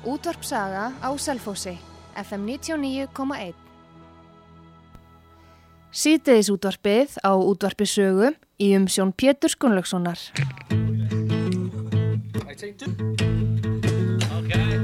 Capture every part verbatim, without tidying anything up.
Útvarp Saga á Selfossi, F M níutíu og níu komma eitt. Síðdegis útvarpið á Útvarpi Sögu í umsjón Péturs Gunnlaugssonar. I take two. Okay.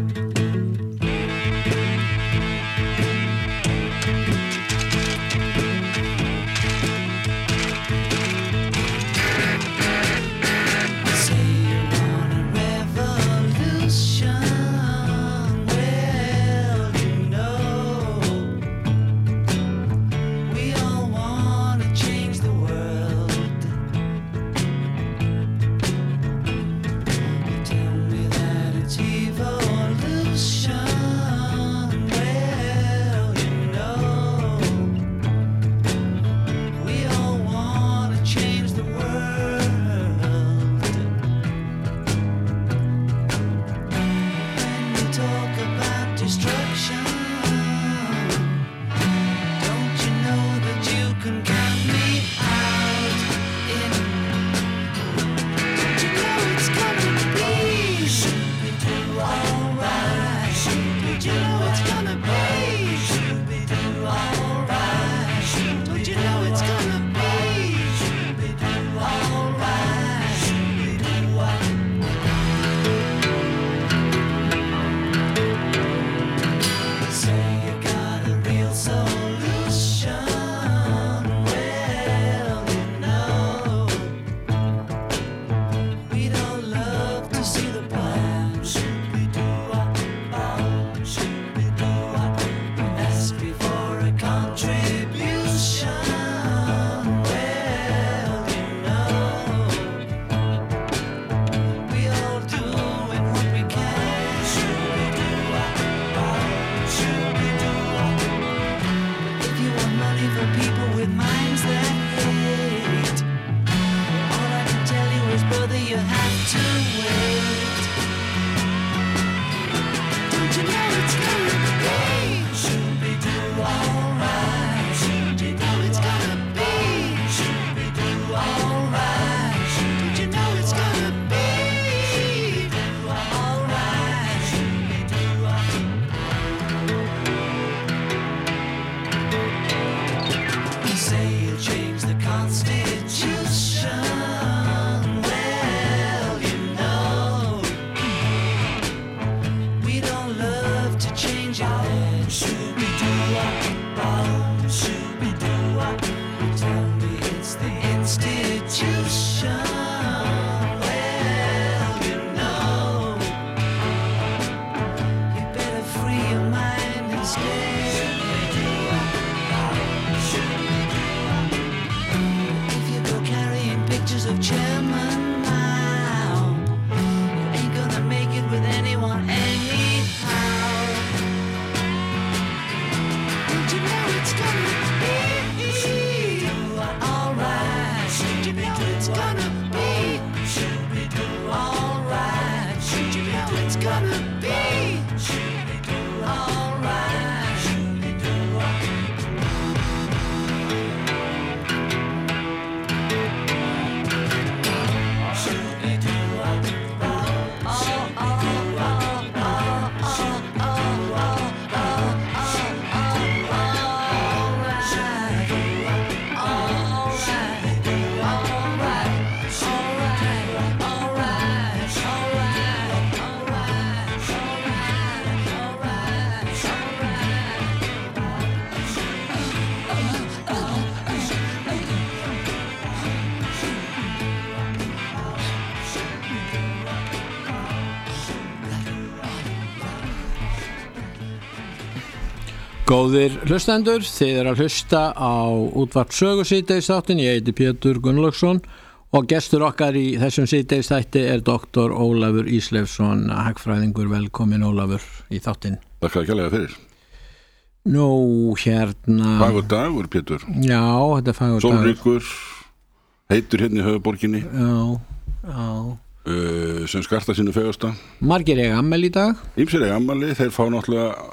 Góðir hlustendur, þið er að hlusta á Útvarp Sögu síðdegisþáttin. Ég heiti Pétur Gunnlaugsson og gestur okkar í þessum síðdegisþætti er doktor Ólafur Ísleifsson, hagfræðingur. Velkomin Ólafur í þáttin. Takk að kærlega fyrir. Nú, hérna... Fagur dagur, Pétur. Já, þetta er fagur dagur. Sólríkur, heitur hérna í höfuborginni. Já, já. Uh, sem skarta sínu fegursta. Margir eiga afmæli í dag. Ýmsir eiga afmæli, þeir fá náttúrulega...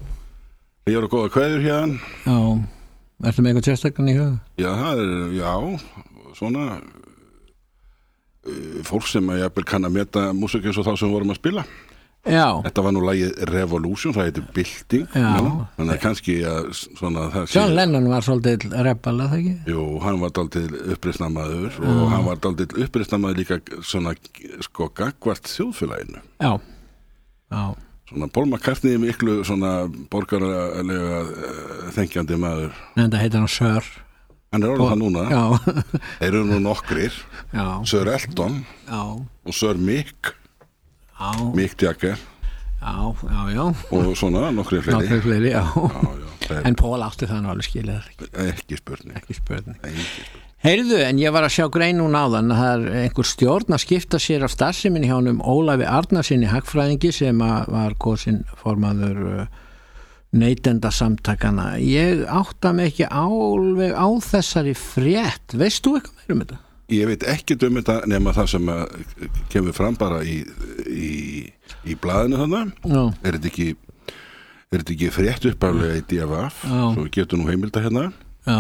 Ég eru góða kveður hérna. Já, ertu með eitthvað sérstakkan í huga? Já, það er, já, svona uh, fólk sem að jafnvel kann að meta músík eins og þá sem við vorum að spila. Já. Þetta var nú lagið Revolution, það heitir Bylting. Já. Þannig að kannski að svona það sé... John Lennon var svolítið rebel, að það ekki? Jú, hann var dálítið uppreisnarmaður og hann var dálítið uppreisnarmaður líka svona, sko, gagnvart þjóðfélaginu. Já, já. Svona Paul McCartney er miklu svona borgaralega uh, þengjandi maður. En það heitir hann Sir. Hann er orðið það núna. Já. Þeir eru nú nokkrir. Já. Sir Elton. Já. Og Sir Mick. Já. Mick Jagger. Já, já, já. Og svona nokkrir fleiri. Nokkrir fleiri, já. Já, já. Þeir... En Paul átti það nú alveg skilið. Ekki spurning. Ekki spurning. Ekki spurning. Heyrðu, en ég var að sjá grein núna áðan að það er einhver stjórn að skipta sér af starfseminni hjá honum Ólafi Arnarsinni hagfræðingi sem var kosin formaður neytendasamtakana. Ég átta mig ekki alveg á þessari frétt. Veist þú eitthvað meira um þetta? Ég veit ekki um þetta nema það sem kemur fram bara í, í, í blaðinu þannig. Já. Er þetta ekki, er þetta ekki frétt uppaflega í D F F? Já. Svo getur nú heimilda hérna. Já.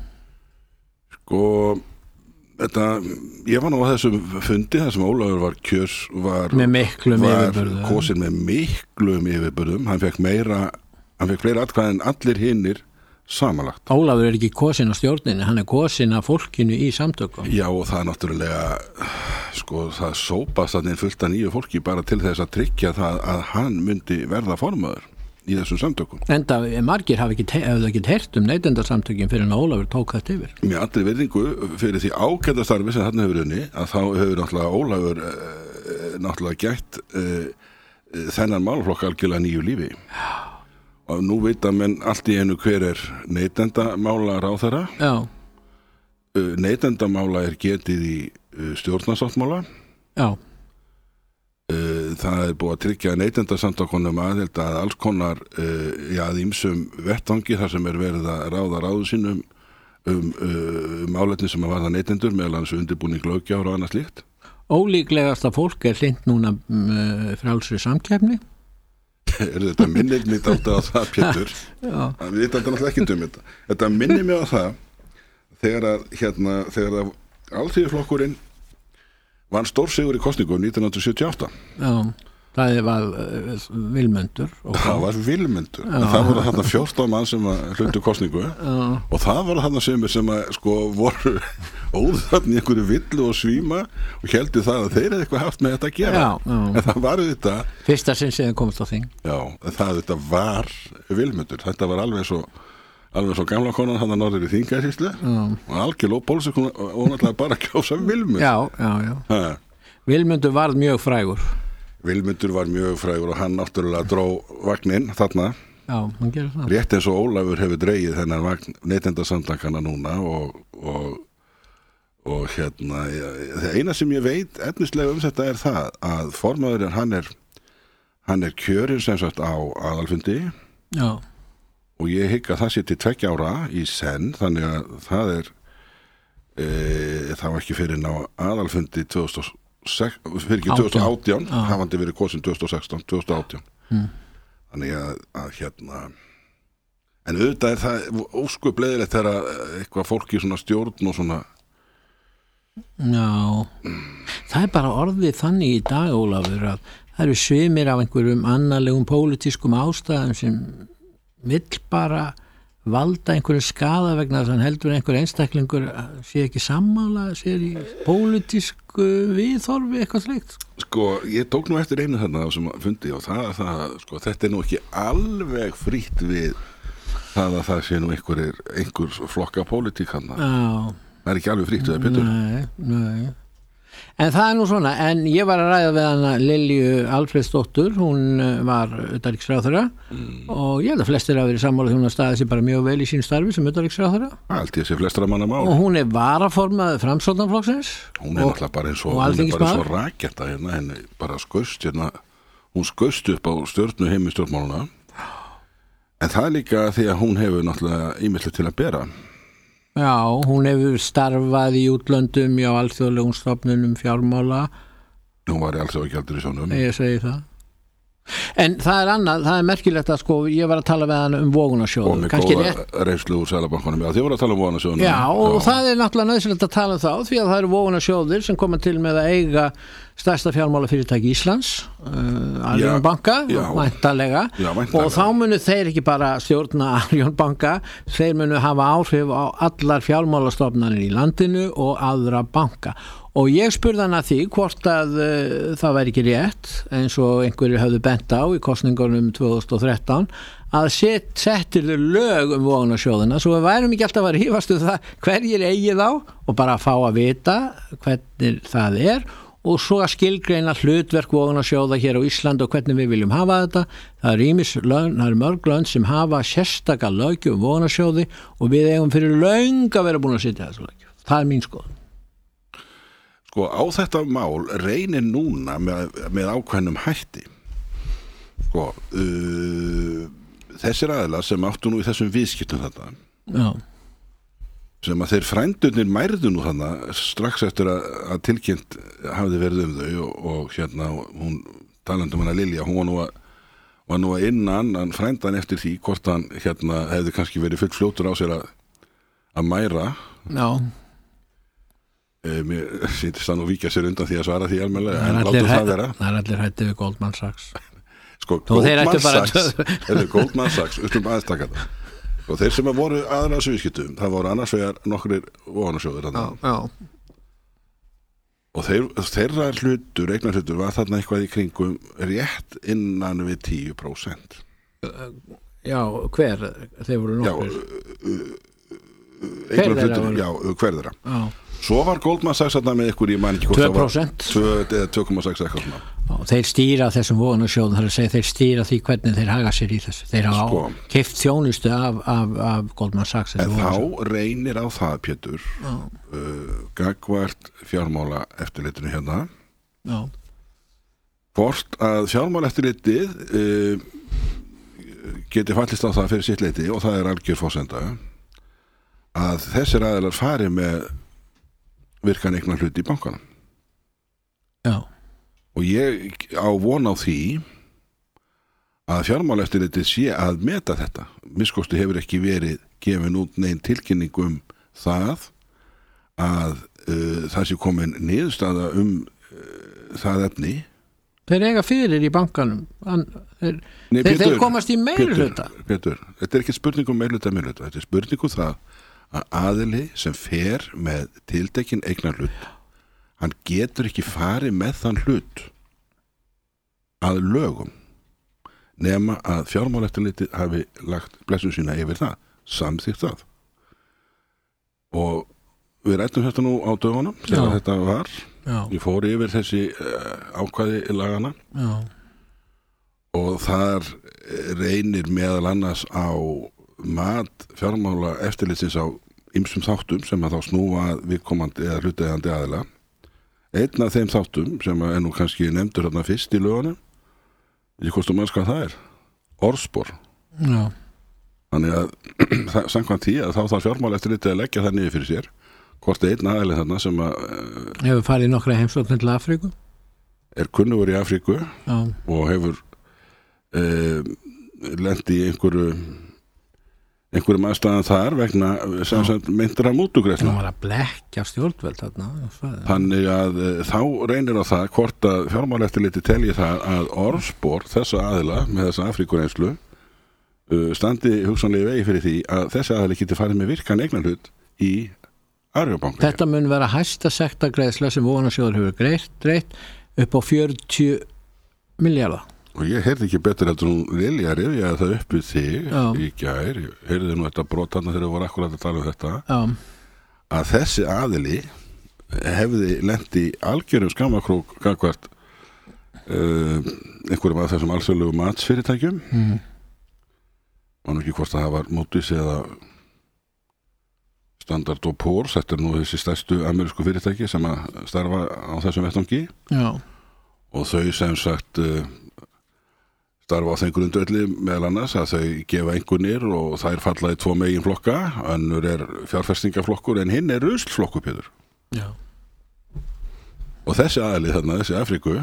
Sko, þetta, ég var nú á þessum fundi, þessum Ólafur var kjörs, var, með miklum yfirbörðum. Var kosin með miklum yfirbörðum. Hann fekk meira, hann fekk fleira atkvæði en allir hinnir samanlagt. Ólafur er ekki kosin á stjórninni, hann er kosin af fólkinu í samtökum. Já, og það er náttúrulega, sko, það sópast þannig fullt af nýju fólki bara til þess að tryggja það að hann myndi verða formaður í þessum samtökum. Enda margir hafa ekki, hefðu ekki heyrt um neytendasamtökin fyrir en Ólafur tók þetta yfir. Með allri virðingu fyrir því ágæta starfi sem hann hefur unni, að þá hefur náttúrulega Ólafur eh, náttúrulega gætt eh, þennan málflokk algjörlega nýju lífi. Já. Og nú veit að menn allt í einu hver er neytendamála ráðherra. Já. Uh, neytendamála er getið í uh, stjórnarsáttmála. Já. Uh, það er búið að tryggja neytendasamtökunum aðild að alls konar uh, já, ýmsum vettvangi þar sem er verið að ráða ráðu sínum um uh, málefni sem að varða neytendur, meðal annars undirbúning löggjafar og annað slíkt. Ólíklegasta fólk er hlynnt núna um, frjálsri samkeppni. Er þetta minnir mig alltaf á það, Pétur? Já. Við veitum þetta náttúrulega ekki um þetta. Þetta minnir mig á það þegar að, hérna, þegar að Alþýðuflokkurinn vann stórsigur í kosningu nítján hundruð sjötíu og átta. Já, það var uh, Vilmundur. Það var Vilmundur. En það voru þarna fjórtán mann sem hlutu kosningu. Já. Og það voru þarna sem, sem að, sko, voru óðarni einhverju villu og svíma og heldur það að þeir hefði eitthvað haft með þetta að gera. Já, já. En það var þetta... Fyrsta sinn sem komst á þing. Já, það þetta var Vilmundur. Þetta var alveg svo, alveg svo gamla konan hann að norður í Þingeyjarsýslu og algjör lópóls og hún ætlaði bara að kjósa Vilmund. Já, já, já. Ha. Vilmundur var mjög frægur. Vilmundur var mjög frægur og hann náttúrulega dró vagninn þarna. Já, hann gerir það. Rétt eins og Ólafur hefur dregið þennan vagn neytendasamtakana núna og, og og hérna, það eina sem ég veit efnislega um þetta er það að formaðurinn hann er hann er kjörinn sem sagt á aðalfundi. Já. Og ég hygg að það sé til tveggja ára í senn, þannig að það er e, það var ekki fyrir ná aðalfundi tvö þúsund og sex, fyrir ekki tvö þúsund og átján, hafandi verið kosin tvö þúsund og sextán, tvö þúsund og átján. Mm. Þannig að, að hérna en auðvitað er það óskupleiðilegt þegar eitthvað fólk í svona stjórn og svona. Já, það er bara orðið þannig í dag, Ólafur, að það eru svimir af einhverjum annarlegum pólitískum ástæðum sem vill bara valda einhverju skada vegna þess að hann heldur einhver einstaklingur sé ekki sammála sér í pólitísku viðhorfi eitthvað slikt. Sko, ég tók nú eftir einu þarna sem fundi og það, það, sko, þetta er nú ekki alveg frítt við það að það sé nú einhver, einhver flokka pólitík hann. Já. Það er ekki alveg frítt við það, Pétur. Nei, nei. En það er nú svona, en ég var að ræða við hana Lilju Alfreðsdóttur, hún var utanríkisráðherra mm. og ég held að flestir hafa verið sammála því hún har staðið sér bara mjög vel í sín starfi sem utanríkisráðherra. Allt ég sé flestra manna mál. Og hún er varaformaður Framsóknarflokksins. Hún er náttúrulega bara eins og, og hún er bara svo raketta hérna, henni bara skaust hérna, hún skaust upp á stjórnu heimi stjórnmáluna. En það er líka því að hún hefur náttúrulega ýmislegt til að bera. Já, hún hefur starfað í útlöndum á alþjóðlegum stofnunum fjármála. Hún var í alþjóðagjaldeyrissjóðnum. Ég segi það. En það er annað, það er merkilegt að sko, ég var að tala með hann um vogunarsjóðu. Og með góða rétt... reynslu úr Seðlabankanum. Já, þið voru að tala um vogunarsjóðunum. Já, og Já. það er náttúrulega nauðsynlegt að tala um þá, því að það eru vogunarsjóðir sem koma til með að eiga stærsta fjármálafyrirtæki Íslands uh, Arion banka væntanlega og þá munu þeir ekki bara stjórna Arion banka, þeir munu hafa áhrif á allar fjármálastofnanir í landinu og aðra banka og ég spurði hann að því hvort að uh, það væri ekki rétt eins og einhverju höfðu bent á í kosningunum tvö þúsund og þrettán að set, settir þau lög um vogunarsjóðina svo við værum ekki alltaf að rífast um það hverjir eigi þá og bara fá að vita hvernig það er og svo að skilgreina hlutverk vogunarsjóða hér á Íslandi og hvernig við viljum hafa þetta. Það er ýmis lögn, það er mörg lönd sem hafa sérstaka löggjöf um vogunarsjóði og við eigum fyrir löng að vera búin að sitja þessu löggjöf. Það er mín skoðun. Sko á þetta mál reynir núna með, með ákveðnum hætti. Sko, uh, þessir aðilar sem áttu nú í þessum viðskiptum þetta. Já. Sem að þeir frændurnir mærðu nú þarna strax eftir að, að tilkynnt hafði verið um þau og, og hérna hún talandi um hana Lilja, hún var nú að, var nú að innan hann frændan eftir því hvort hann hérna hefði kannski verið full fljótur á sér að, að mæra. Já. E, mér sýntist það nú víkja sér undan því að svara því almennilega, en látum það vera. Það er allir hætti við Goldman Sachs. Sko, Goldman Sachs, eða Goldman Sachs, ustum aðstaka það. Og þeir sem voru aðra sviðskiptum, það voru annars vegar nokkrir vogunarsjóðir þarna. Já, já. Og þeir, þeirra hlutur, eignar hlutur, var þarna eitthvað í kringum rétt innan við tíu prósent. Já, hver? Þeir voru nokkrir. Já, eignar hlutur, já, hver þeirra. Já. Svo var Goldman Sachs þarna með ykkur, ég man ekki hvort tvö prósent. það var tvö eða tvö komma sex eitthvað svona. Og þeir stýra þessum vogunarsjóðum, það er að segja þeir stýra því hvernig þeir haga sér í þessu. Þeir hafa sko, keypt þjónustu af, af, af Goldman Sachs. En þá reynir á það, Pétur, uh, gagvart fjármála eftirlitinu hérna. Já. Hvort að fjármála eftirlitið uh, geti fallist á það fyrir sitt leiti og það er algjör forsenda að þessir aðilar fari með virkan eignar hluti í bankanum. Já. Og ég á von á því að fjármálaeftirlitið sé að meta þetta. Minnskosti hefur ekki verið gefin út nein tilkynning um það að uh, það sé komin niðurstaða um uh, það efni. Þeir eiga fyrir í bankanum. Hann, þeir, Nei, þeir, Pétur, þeir komast í meirhluta. Pétur, Pétur, þetta er ekki spurning um meirhluta meirhluta. Þetta er spurning um það að aðili sem fer með tiltekinn eignar hlut, hann getur ekki farið með þann hlut að lögum nema að fjármálaeftirlitið hafi lagt blessun sína yfir það, samþykkt það. Og við rættum þetta nú á dögunum þegar þetta var. Já. Ég fór yfir þessi uh, ákvæði í lagana. Já. Og þar reynir meðal annars á mat fjármálaeftirlitsins á ýmsum þáttum sem að þá snúa viðkomandi eða hlutaðeigandi aðila. Einn af þeim þáttum sem er nú kannski nefndur hérna fyrst í lögunum, ég kostum að hvað það er, orðspor. Já. Þannig að samkvæmt því að þá þarf fjármálaeftirlitið að leggja það niður fyrir sér, hvort einn aðili þarna sem að hefur farið nokkra heimsóknir til Afríku, er kunnugur í Afríku. Já. Og hefur eh, lent í einhverju einhverjum aðstæðan þar vegna sem sagt myndir af mútugreiðslna. Það var að blekkja stjórnvöld þarna. Þannig að e, þá reynir á það hvort að fjármálaeftirlitið telji það að orðspor þessa aðila með þessa Afríkureynslu uh, standi hugsanlega vegi fyrir því að þessi aðili geti farið með virkan eignarhlut í Arion banka. Þetta mun vera hæsta sektargreiðsla sem vogunarsjóður hefur greitt, greitt upp á fjörutíu milljarða. Og ég heyrði ekki betur heldur hún Lilja rifjaði það upp við þig Já. Í gær, ég heyrði nú þetta brot þarna þegar við vorum akkurat að tala um þetta Já. Að þessi aðili hefði lent í algjörum skammakrók gagvart uh, einhverjum af þessum alþjóðlegu matsfyrirtækjum mm. og nú ekki hvort að það var Moody's eða Standard and Poor's, þetta er nú þessi stærstu amerísku fyrirtæki sem að starfa á þessum vettvangi Já. Og þau sem sagt uh, starfa á þeim grundvelli meðal annars að þau gefa einhvernir og þær falla í tvo megin flokka, önnur er fjárfestingaflokkur en hinn er ruslflokkur, Pétur. Já. Og þessi aðili þarna, þessi Afríku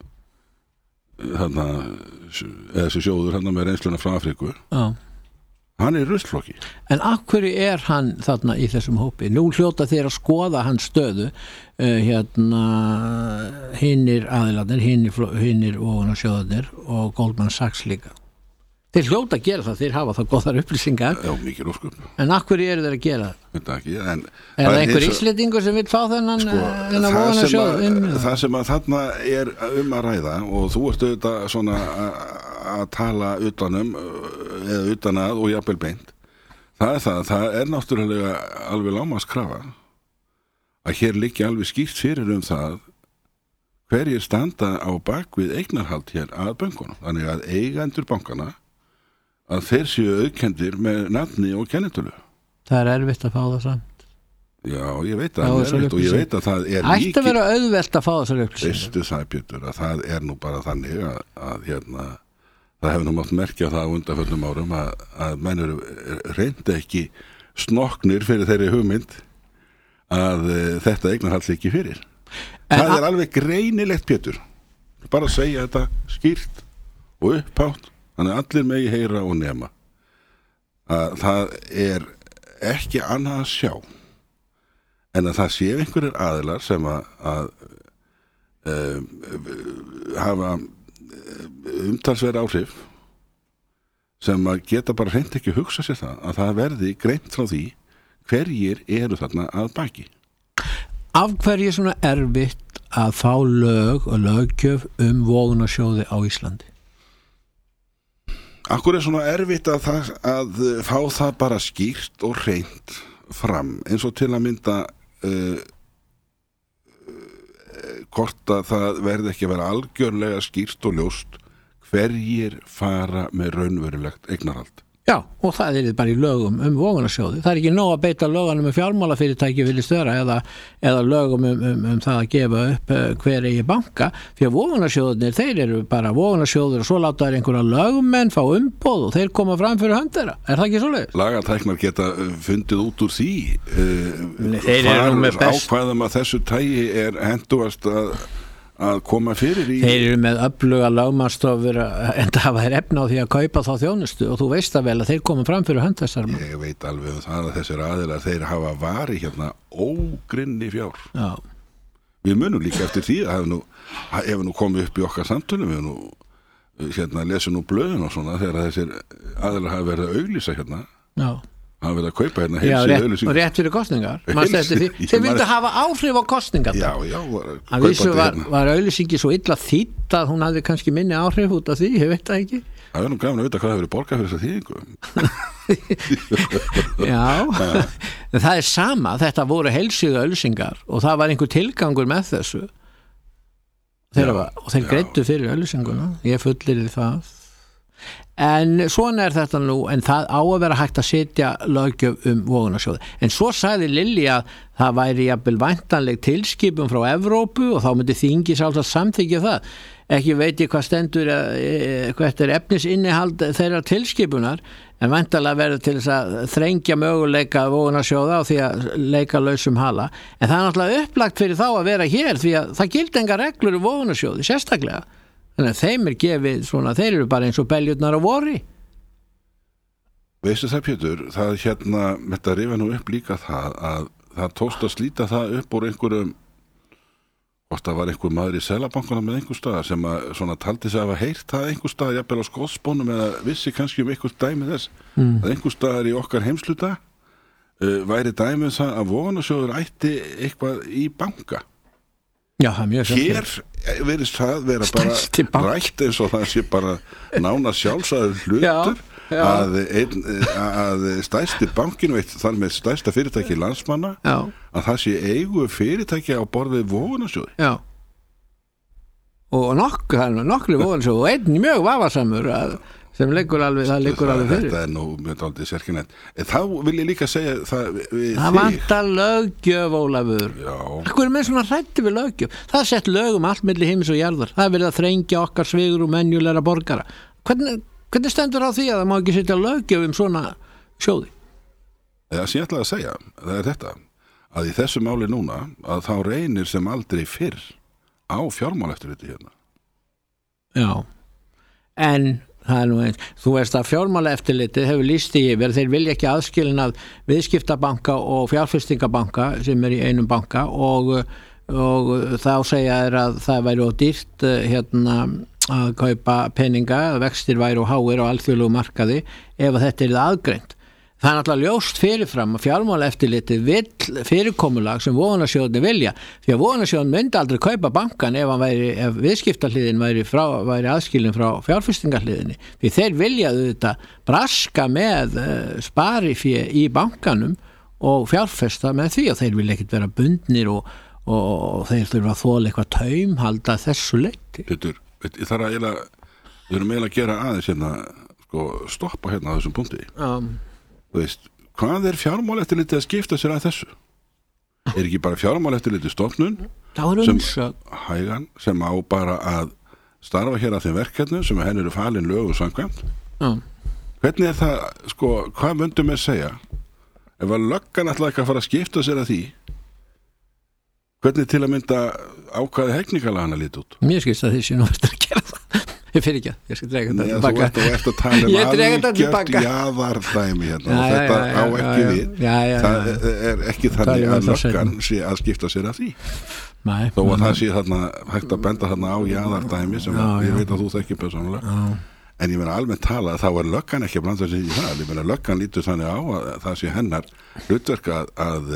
þarna, eða þessi sjóður þarna með reynsluna frá Afríku Já. Hann er ruslflokki. En af hverju er hann þarna í þessum hópi? Nú hljóta þeir að skoða hans stöðu, uh, hérna, hinnir aðilarnir, hinnir, hinnir vogunarsjóðarnir og Goldman Sachs líka. Þeir hljóta að gera það, þeir hafa það góðar upplýsingar. Já, mikið ósköp. En af hverju eru þeir að gera það? Þetta ekki, en... Er það einhver íslendingur sem vil fá þennan, sko, þennan það, sem vogunarsjóð? að, það sem að þarna er um að ræða og þú ert auðvitað svona að tala utanum eða utan að og jafnvel beint, það er það, það er náttúrulega alveg lágmarkskrafa að hér liggi alveg skýrt fyrir um það hverjir standa á bakvið eignarhald hér að bönkunum, þannig að eigendur bankana að þeir séu auðkendir með nafni og kennitölu. Það er erfitt að fá það samt. Já, ég veit að það er erfitt og ég veit að það er líki. Ætti að vera auðvelt að fá þessar upplýsingar. Veistu það, Pétur, að það er nú bara þannig að, að hérna, það hefur nú mátt merkja það á undanförnum árum að, að menn eru reyndi ekki snoknir fyrir þeirri hugmynd að e, þetta eignarhald ekki fyrir. En það er alveg greinilegt, Pétur, bara að segja þetta skýrt og upphátt, þannig að allir megi heyra og nema að það er ekki annað að sjá en að það sé einhverjir aðilar sem að, að um, hafa umtalsverð áhrif sem að geta bara hreint ekki hugsa sér það að það verði greint frá því hverjir eru þarna að baki. Af hverju er svona erfitt að fá lög og löggjöf um vogunarsjóði á Íslandi? Akkur er svona erfitt að, það, að fá það bara skýrt og hreint fram eins og til að mynda uh, uh, hvort að það verði ekki að vera algjörlega skýrt og ljóst hverjir fara með raunverulegt eignarhald. Já, og það er bara í lögum um vogunarsjóði. Það er ekki nóg að beita lögunum um fjármálafyrirtæki vilja störa eða, eða lögum um, um, um það að gefa upp uh, hver eigi banka, því að vogunarsjóðunir, þeir eru bara vogunarsjóður og svo láta þær einhverja lögmenn fá umboð og þeir koma fram fyrir hönd þeirra. Er það ekki svoleiðis? Lagatæknar geta fundið út úr því uh, hvar ákvæðum að þessu tægi er henduast að að koma fyrir í... Þeir eru með öfluga lögmannstofur en það var efna á því að kaupa þá þjónustu og þú veist það vel að þeir koma fram fyrir hönd þessar. Ég veit alveg um það að þessir aðilar þeir hafa varið hérna ógrynni fjár. Já. Við munum líka eftir því að hefur nú, hef nú komið upp í okkar samtölum, við nú hérna lesum nú blöðun og svona þegar þessir aðilar hafa verið að auglýsa hérna. Já. Hann verið að kaupa hérna já, rétt, og rétt fyrir kostningar þeir vildu hafa áhrif á kostningar já, já, að vísu var, hérna. Var auglýsingi svo illa þýtt að hún hafði kannski minni áhrif út af því, ég veit það ekki það er nú gaman að vita hvað það verið borgað fyrir þessa þýðingu já það er sama, þetta voru heilsíðu auglýsingar og það var einhver tilgangur með þessu þeir var, og þeir greiddu fyrir auglýsinguna ég fullir það en svona er þetta nú en það á að vera hægt að setja löggjöf um vogunarsjóði en svo sagði Lilli að það væri jafnvel væntanleg tilskipun frá Evrópu og þá myndi þingis alltaf samþykja það ekki veit ég hvað stendur hvert er efnisinnihald þeirra tilskipunar en væntanlega verður til þess að þrengja möguleika vogunarsjóða á því að leika lausum hala en það er náttúrulega upplagt fyrir þá að vera hér því að það gildi enga reglur um vogunarsjóði sérstaklega þannig að þeim er gefið svona, þeir eru bara eins og beljurnar á vori. Veistu það, Pétur, það hérna, þetta rifja nú upp líka það að það tókst að slíta það upp úr einhverjum, hvort það var einhver maður í Seðlabankanum með einhver staðar sem að svona taldi sig að hafa heyrt það einhver staðar, jafnvel á skoðspónum eða vissi kannski um einhver dæmi þess, mm. að einhver staðar í okkar heimsluta uh, væri dæmi það að vogunarsjóður ætti eitthvað í banka. Já, það er mjög hér verðist það vera bara rætt eins og það sé bara nána sjálfsagður hlutur já, já. Að, ein, að stærsti bankin veit þar með stærsta fyrirtæki landsmanna já. Að það sé eigu fyrirtæki á borðið vogunarsjóði já og nokkur, nokkri vogunarsjóði og einn mjög vafasamur að sem liggur alveg, það liggur alveg fyrir. Þetta er nú mjög aldrei sérkynnet. Þá vil ég líka segja það við það þig. Vantar löggjöf, Ólafur. Já. Hvað er með svona hræddi við löggjöf? Það er sett lögum allt milli himins og jarðar. Það er verið að þrengja okkar svigur og menjulegra borgara. Hvernig, hvernig stendur á því að það má ekki setja löggjöf um svona sjóði? Það sem ég ætlaði að segja, það er þetta, að í þessu máli núna, að þá reynir sem aldrei fyrr á fjármáleftirliti hérna. Já, en það er nú eins. Þú veist að fjármálaeftirlitið hefur lýst því yfir, þeir vilja ekki aðskilin að viðskiptabanka og fjárfestingabanka sem er í einum banka og, og þá segja þeir að það væri of dýrt hérna að kaupa peninga, vextir væri og háir á alþjóðlegu markaði ef að þetta er aðgreint. Það er náttúrulega ljóst fyrirfram að fjármálaeftirlitið vill fyrirkomulag sem vogunarsjóðinni vilja, því að vogunarsjóðin myndi aldrei kaupa bankan ef, væri, ef viðskiptahliðin væri, frá, væri aðskilin frá fjárfestingahliðinni, því þeir viljaðu þetta braska með uh, sparifé í bankanum og fjárfesta með því og þeir vilja ekkert vera bundnir og, og, og þeir þurfa að þola eitthvað taumhalda þessu leyti. Pétur, ég þarf að eiginlega, við erum eiginlega að gera aðeins hérna, sko, stoppa hérna á þessum punkti. Um, Þú veist, hvað er fjármálaeftirlitið að skipta sér að þessu? Er ekki bara fjármálaeftirlitið stofnun sem, hægan, sem á bara að starfa hér að þeim verkefnum sem henn eru falin lög og samkvæmt? Já. Hvernig er það, sko, hvað myndum við segja? Ef að löggan ætlaði ekki að fara að skipta sér að því, hvernig til að mynda ákvaði hegningalagana lítið út? Mér skilst að þessi nú eftir að gera það. Ég fyrir ekki að, ég skal drega þetta tilbaka. Þú ert að tala um algjört jaðardæmi hérna og þetta á ekki við. Það er ekki þannig að löggan sé að skipta sér að því. Nei. Þó að það sé þarna hægt að benda þarna á jaðardæmi sem ég veit að þú þekkir persónulega. En ég meina almennt tala að þá er löggan ekki að blanda sig í það. Ég meina löggan lítur þannig á að það sé hennar hlutverk að, að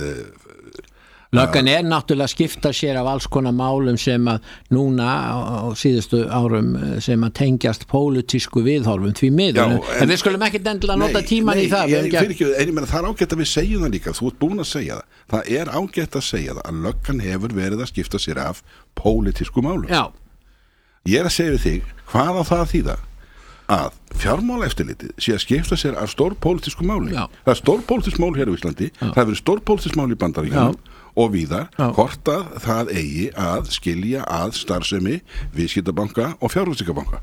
Löggan er náttúrulega að skipta sér af alls konar málum sem að núna á, á síðustu árum sem að tengjast pólitísku viðhorfum því miður. Já, en, en við skulum ekki endilega nota tíman nei, í það. Nei, ég, ekki, en ég meina það er ágætt að við segjum það líka, þú ert búin að segja það. Það er ágætt að segja það að löggan hefur verið að skipta sér af pólitísku málum. Já. Ég er að segja við þig, hvað á það að þýða? Að fjármálaeftirlitið sé að skipta sér af stórpólitísku máli. Já. Það er stórpólitískt mál hér á Íslandi, Já. Það hefur stórpólitískt mál í Bandaríkjunum og víðar, hvort að það eigi að skilja að starfsemi viðskiptabanka og fjárfestingabanka.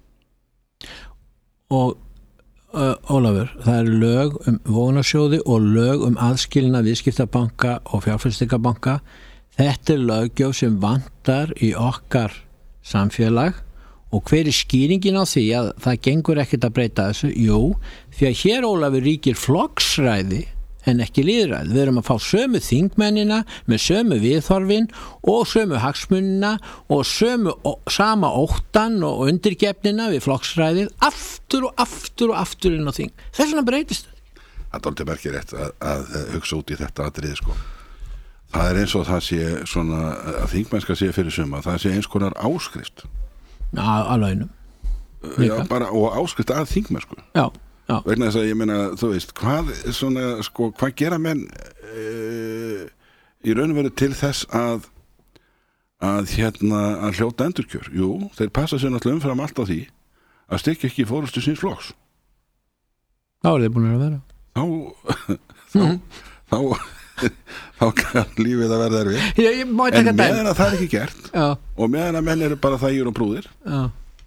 Og uh, Ólafur, það er lög um vogunarsjóði og lög um aðskilna viðskiptabanka og fjárfestingabanka. Þetta er löggjöf sem vantar í okkar samfélag og hver er skýringin á því að það gengur ekkert að breyta þessu? Jú, því að hér Ólafur ríkir flokksræði en ekki lýðræði. Við erum að fá sömu þingmennina með sömu viðhorfin og sömu hagsmunina og sömu og, sama óttan og undirgefnina við flokksræðið aftur og aftur og aftur inn á þing. Þess vegna breytist þetta. Það er aldrei merkir rétt að, að hugsa út í þetta atriði sko. Það er eins og það sé svona að þingmennska sé fyrir suma, það sé eins konar áskrift. Já, alveg. Já, bara og áskrift að þingmennsku. Já. Já. Vegna þess að ég meina, þú veist, hvað svona, sko, hvað gera menn e, í raun og veru til þess að að hérna, að hljóta endurkjör? Jú, þeir passa sér náttúrulega umfram allt á því að stykja ekki í forustu síns flokks. Þá er þeir búin að vera. Þá þá, mm. þá, þá, þá kann lífið að verða erfið. Ég, ég má ekki en meðan að það er ekki gert Já. Og meðan að menn eru bara þægir og brúðir Já.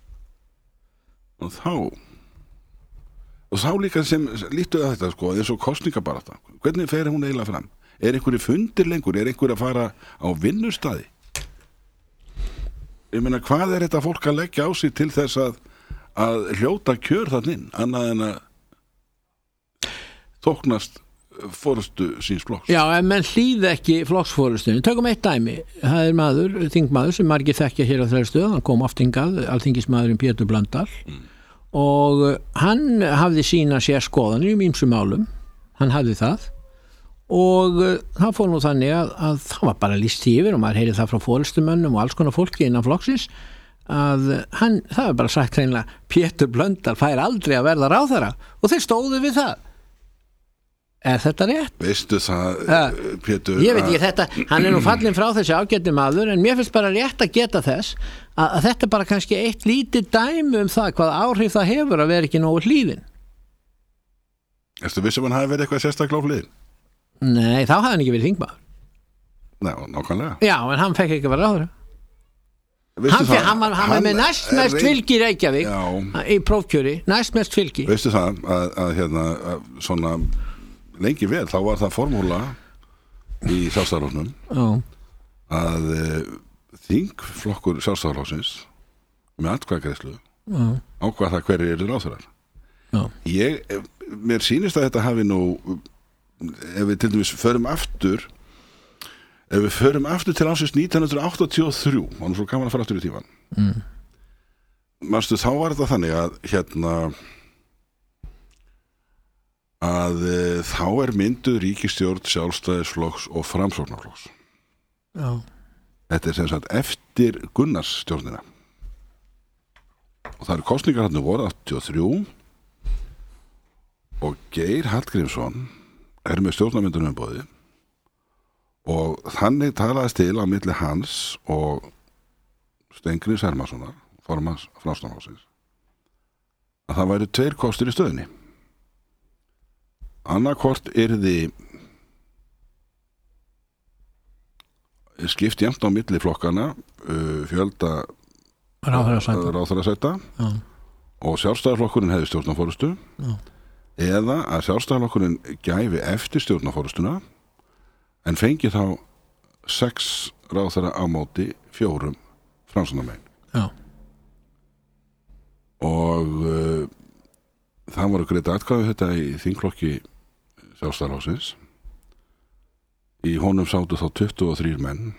Og þá og þá líka sem lítuð að þetta sko eins og kosningabarata, hvernig fer hún eiginlega fram? Er einhverju fundir lengur? Er einhverju að fara á vinnustadi? Ég meina, hvað er þetta fólk að leggja á sig til þess að að hljóta kjör þann inn annað en að þóknast forustu síns flokks? Já, en menn hlýði ekki flokksforustunni. Tökum eitt dæmi. Það er maður, þingmaður sem margir þekkja hér á þeirra stöð, hann kom oft hingað, alþingismaðurinn Pétur Blöndal mm. og hann hafði sína sér skoðanir um ýmsum málum, hann hafði það og það fór nú þannig að, að það var bara lýst yfir og maður heyrði það frá forystumönnum og alls konar fólki innan flokksins að hann, það var bara sagt hreinlega Pétur Blöndal fær aldrei að verða ráðherra og þeir stóðu við það. Er þetta rétt? Veistu það, ja, Pétur? Ég veit ekki þetta, hann er nú fallinn frá þessi ágæti maður en mér finnst bara rétt að geta þess að, að þetta er bara kannski eitt lítið dæmi um það hvað áhrif það hefur að vera ekki nógu hlýðin. Erstu vissum hann hafi verið eitthvað sérstaklega á hlýðin? Nei, þá hafði hann ekki verið þingmaður. Ná, nákvæmlega. Já, en hann fekk ekki að vera ráðherra. Hann, það, hann var, hann var með næst mest reynd... fylgi í Reykjavík já. Í prófkjöri, næst mest fylgi. Veistu það að, að hérna að svona lengi vel, þá var það formúla í Sjálfstæðisflokknum að e, þingflokkur Sjálfstæðisflokksins með atkvæðagreiðslu Já. ákvað það hverjir eru ráðherrar. Já. Ég, mér sýnist að þetta hafi nú, ef við til dæmis förum aftur ef við förum aftur til ásins nítján hundruð áttatíu og þrjú, var nú svo gaman að fara aftur í tíman. Mm. Manstu, þá var þetta þannig að hérna að e, þá er mynduð ríkisstjórn Sjálfstæðisflokks og Framsóknarflokks. Já. Þetta er sem sagt eftir Gunnarsstjórnina. Og það eru kosningar hann voru áttatíu og þrjú og Geir Hallgrímsson er með stjórnarmyndunum umboði og þannig talaðist til á milli hans og Steingríms Hermannssonar, formanns Framsóknarflokksins, að það væru tveir kostir í stöðinni. Annarkvort yrði skipt jafnt á milli flokkana uh, fjölda ráðherrasæta og Sjálfstæðisflokkurinn hefði stjórnarforystu eða að Sjálfstæðisflokkurinn gæfi eftir stjórnarforystuna en fengi þá sex ráðherra á móti fjórum Framsóknarmegin. Já. Og uh, það voru greið atkvæði þetta í þingflokki Sjálfstæðisflokksins. Í honum sátu þá tuttugu og þrír menn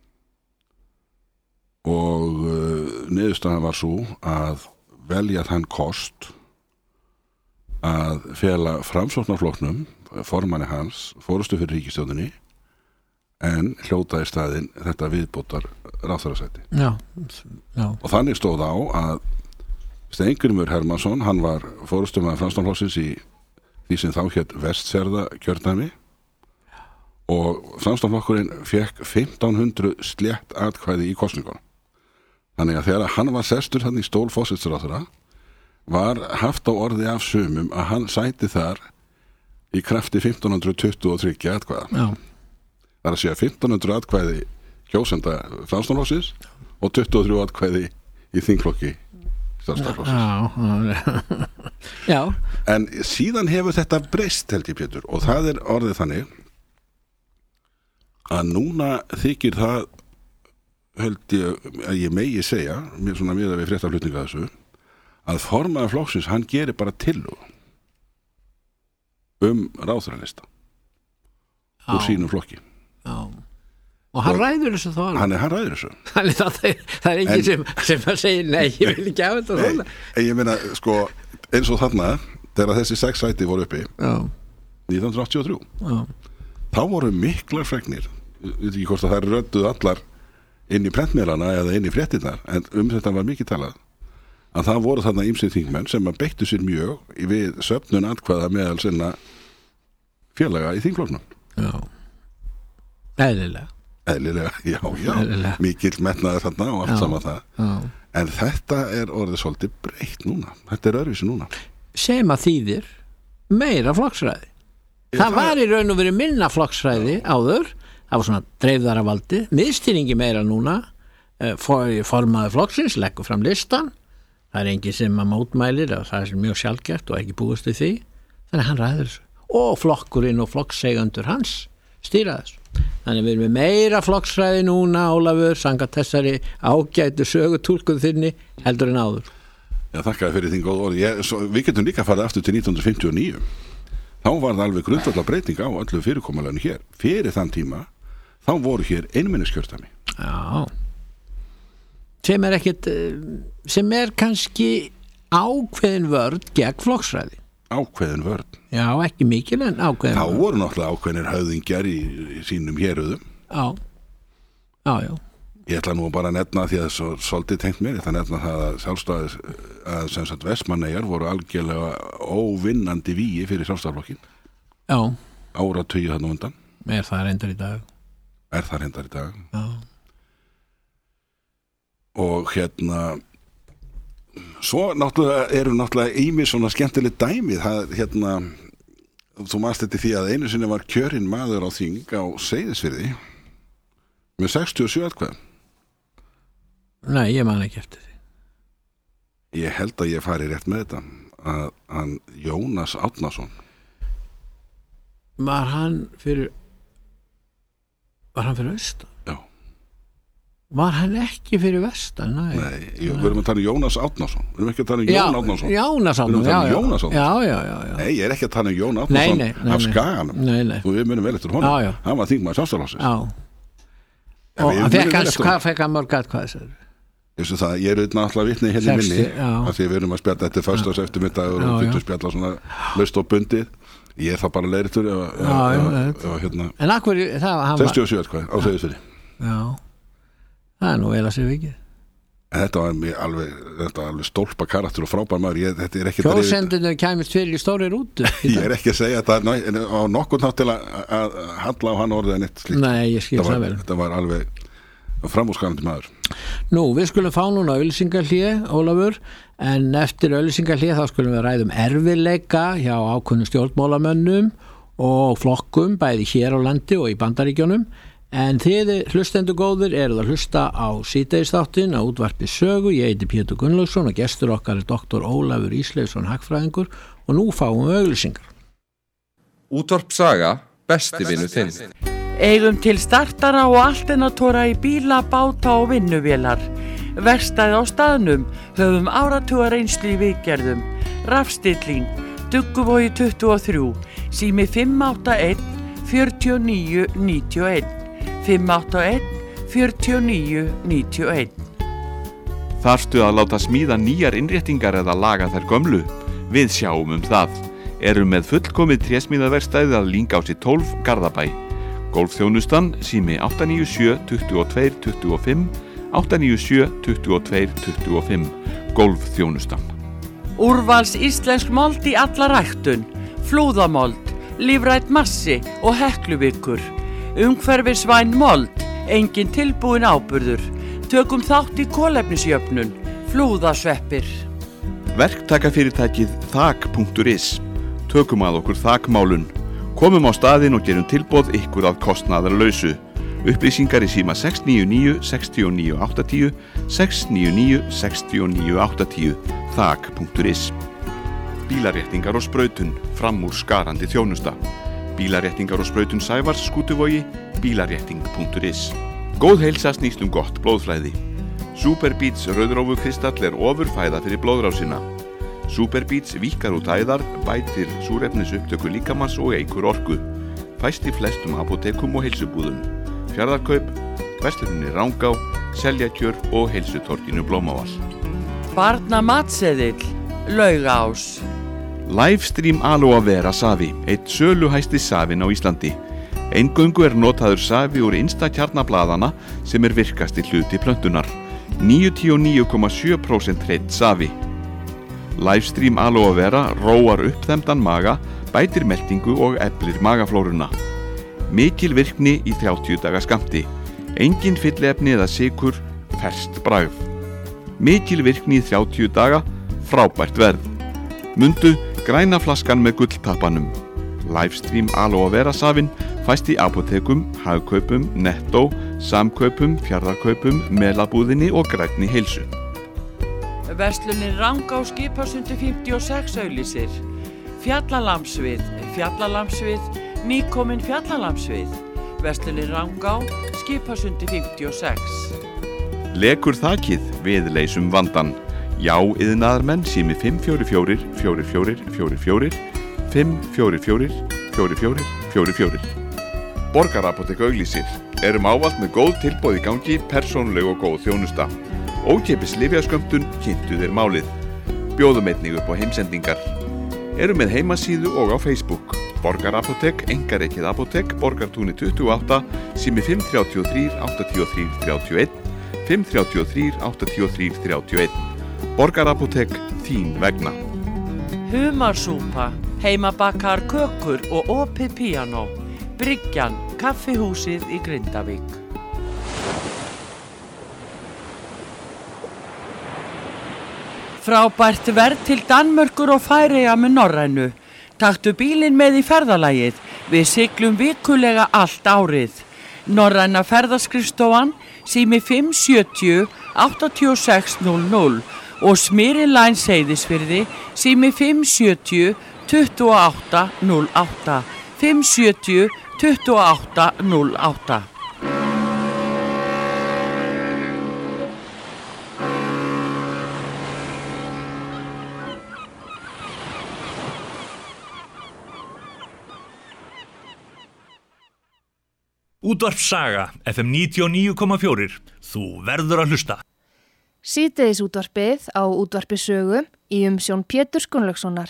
og uh, niðurstaðan var svo að velja þann kost að fela Framsóknarflokknum, formanni hans, fórustu fyrir ríkisstjórninni en hljóta í staðinn þetta viðbótar ráðherrasæti. Já. Já. Og þannig stóð á að Steingrímur Hermannsson, hann var fórustumaður Framsóknarflokksins í því sem þá hét Vestfjarða kjördæmi og Framsóknarflokkurinn fekk fimmtán hundruð slétt atkvæði í kosningunum. Þannig að þegar hann var sestur hann í stól forsætisráðherra var haft á orði af sumum að hann sæti þar í krafti fimmtán hundruð tuttugu og þrjú atkvæða. Já. Það er að segja fimmtán hundruð atkvæði kjósenda Framsóknarflokksins og tuttugu og þrjú atkvæði í þingflokki Sjálfstæðisflokksins. Já. Já. En síðan hefur þetta breyst, held ég, Pétur, og það er orðið þannig að núna þykir það, held ég að ég megi segja, mér svona miða við fréttaflutninga þessu, að formaður flokksins, hann gerir bara tillögu um ráðherralista úr sínum flokki. Já. Og hann og ræður þessu þá alveg. Hann er, hann ræður þessu. Þannig að það, það er enginn sem, sem að segja, nei, ég vil ekki hafa þetta svona. En ég meina, sko, eins og þarna, þegar þessi sex sæti voru uppi, Já. nítján hundruð áttatíu og þrjú, Já. þá voru miklar fregnir, ég veit ekki hvort að þær rödduð allar inn í prentmiðlana eða inn í fréttirnar, en um þetta var mikið talað, að það voru þarna ýmsir þingmenn sem að beittu sér mjög við söfnun atkvæða meðal sinna félaga í þingflokknum. Já. Eðlilega. Eðlilega, já, já. Eðlilega. Mikill metnaður þarna og allt Já. saman það. Já. En þetta er orðið svolítið breytt núna. Þetta er öðruvísi núna. Sem að þýðir meira flokksræði. Ég, Það var í raun og verið minna flokksræði áður, það var svona dreifðara valdi, miðstýringi meira núna, for, formaður flokksins, leggur fram listan, það er engin sem að mótmælir, það er mjög sjálfgert og ekki búist við því, þannig að hann ræður þessu. Og flokkurinn og flokksegandur hans stýra þessu. Þannig við erum með meira flokksræði núna, Ólafur, samkvæmt þessari ágætu sögutúlkun þinni heldur en áður. Já, þakka fyrir þín góð orð. Ég, svo, við getum líka farið aftur til nítján hundruð fimmtíu og níu. Þá var það alveg grundvallar breyting á öllu fyrirkomuleginu hér. Fyrir þann tíma, þá voru hér einmenniskjördæmi. Já. Sem er ekkit, sem er kannski ákveðin vörn gegn flokksræði. Ákveðin vörn. Já, ekki mikil en ákveðin Þá vörn. voru náttúrulega ákveðinir höfðingjar í, í sínum héruðum. Já. Já, já. Ég ætla nú bara að nefna því að það er svo svolítið tengt mér, ég ætla að nefna það að sjálfstæðis að sem sagt Vestmanneyjar voru algjörlega óvinnandi vígi fyrir sjálfstæðarflokkin. Já. Áratugi þarna undan. Er það reyndar í dag. Er það reyndar í dag. Já. Og hérna svo náttúrulega eru náttúrulega ýmis svona skemmtileg dæmi. Það hérna, þú manst þetta því að einu sinni var kjörinn maður á þing á Seyðisfirði með sextíu og sjö atkvæðum. Nei, ég man ekki eftir því. Ég held að ég fari rétt með þetta að hann Jónas Árnason Var hann fyrir var hann fyrir austan? já, Var hann ekki fyrir vestan? Nei, Nei ég, við erum að tala um Jónas Árnason. Við erum ekki að tala um já, Jón Árnason. Jónas Árnason, já, já, Jónas Árnason. já, já, já, já. Nei, ég er ekki að tala um Jón Árnason nei, nei, af Skaganum. Nei, nei. Og við munum vel eftir honum. Já, já. Hann var þingmaður Sjálfstæðisflokksins. Já. Ja, og hann fekk hann, hvað fekk hann mörg atkvæði, sagði? Þessu það, ég er auðvitað alltaf vitni hérna í minni. Já. Af því við erum að spjalla þetta föstudags eftirmiddagur og fyrir spjalla svona laust og bundið. Ég er það bara leiðréttur hérna. En akkur, það hann sextíu og sjö atkvæði á Seyðisfirði. Já. Það er nú vel að sér vikið. En þetta var alveg, þetta var alveg stólpa karakter og frábær maður. Ég, þetta er ekki Kjósendinu kæmist fyrir í stóri rútu. Ég er ekki að segja þetta á nokkurn hátt til að, að halla á hann orðið en eitt slíkt. Nei, ég skil það vel. Þetta var alveg framúrskarandi maður. Nú, við skulum fá núna auglýsingahlé, Ólafur, en eftir auglýsingahlé þá skulum við ræðum erfiðleika hjá ákveðnum stjórnmálamönnum og flokkum, bæði hér á landi og í Bandaríkjunum. En þið hlustendur góðir eruð að hlusta á síðdegisþáttinn á útvarpi Sögu. Ég heiti Pétur Gunnlaugsson og gestur okkar er doktor Ólafur Ísleifsson hagfræðingur og nú fáum við auglýsingar. Útvarp Saga, besti vinur þinn. Eigum til startara og alternatora í bíla, báta og vinnuvélar. Verkstæði á staðnum, höfum áratuga reynslu í viðgerðum. Rafstilling, Dugguvogi tuttugu og þrjú, sími fimm átta einn fjörutíu og níu níutíu og einn. fimm átta einn fjörutíu og níu níutíu og einn. Þarftu að láta smíða nýjar innréttingar eða laga þær gömlu? Við sjáum um það. Erum með fullkomið trésmíðaverkstæði að Lyngási tólf, Garðabæ. Golfþjónustan, sími átta níu sjö tuttugu og tveir tuttugu og fimm, átta níu sjö tuttugu og tveir tuttugu og fimm. Golfþjónustan. Úrvals íslensk mold í alla ræktun, flúðamold, lífrænt massi og hekluvikur. Umhverfisvæn mold, engin tilbúin áburður. Tökum þátt í kolefnisjöfnun, flúðasveppir. Verktakafyrirtækið þak punktur is. Tökum að okkur þakmálun. Komum á staðinn og gerum tilboð ykkur að kostnaðarlausu. Upplýsingar í síma sex níu níu sex níu átta núll, sex níu níu sex níu átta núll, þak punktur is. Bílaréttingar og sprautun, fram úr skarandi þjónusta. Bílaréttingar og sprautun Sævars, Skútuvogi, bílarétting punktur is. Góð heilsa snýst um gott blóðflæði. Superbeats rauðrófukristall er ofurfæða fyrir blóðrásina. Superbeats víkkar út æðar, bætir súrefnisupptöku líkamans og eykur orku. Fæst í flestum apótekum og heilsubúðum. Fjarðarkaup, versluninni Rangá, Seljakjör og heilsutorginu Blómavall. Barna matseðill, Laugás. Livestream Aloe Vera Safi, eitt söluhæsti safinn á Íslandi. Eingöngu er notaður safi úr innsta kjarnablaðana sem er virkasti hluti plöntunar. níutíu og níu komma sjö prósent hreinn safi. Livestream Aloe Vera róar uppþemdan maga, bætir meltingu og eflir magaflóruna. Mikil virkni í þrjátíu daga skammti. Engin fylliefni eða sykur, ferskt bragð. Mikil virkni í þrjátíu daga, frábært verð. Mundu græna flaskan með gulltappanum. Livestream Aloe Vera safinn fæst í apótekum, hagkaupum, Netto, Samkaupum, Fjarðarkaupum, Melabúðinni og Grænni heilsu. Verslunin Rangá Skipasundi fimmtíu og sex auglýsir. Fjallalamsvið, Fjallalamsvið, nýkomin Fjallalamsvið. Verslunin Rangá Skipasundi fimmtíu og sex. Lekur þakið, við leysum vandan. Já, iðnaðarmenn, sími fimm fjögur fjögur fjögur fjögur fjögur fjögur, fimm fjögur fjögur fjögur fjögur fjögur fjögur. Borgarapótek auglýsir. Erum ávallt með góð tilboð í gangi, persónuleg og góð þjónusta. Ókeypis lyfjaskömmtun, kynntu þér málið. Bjóðum einnig upp á heimsendingar. Erum með heimasíðu og á Facebook. Borgarapótek, einkarekið apótek, Borgartúni tuttugu og átta, sími fimm þrjátíu og þrír áttatíu og þrír þrjátíu og einn, fimm þrjátíu og þrír áttatíu og þrír þrjátíu og einn. Borgarapótek, þín vegna. Humarsúpa, heimabakar kökur og opið píanó. Bryggjan, kaffihúsið í Grindavík. Frábært verð til Danmörkur og Færeyja með Norrænu. Taktu bílinn með í ferðalagið. Við siglum vikulega allt árið. Norræna ferðaskrifstofan, sími fimm sjötíu áttatíu og sex núll núll og Smyri Line Seyðisfirði, sími fimm sjötíu tuttugu og átta núll átta, fimm sjötíu tuttugu og átta núll átta. Útvarp Saga, F M níutíu og níu komma fjögur. Þú verður að hlusta. Síðdegis útvarpið á útvarpi sögu í umsjón Péturs Gunnlaugssonar.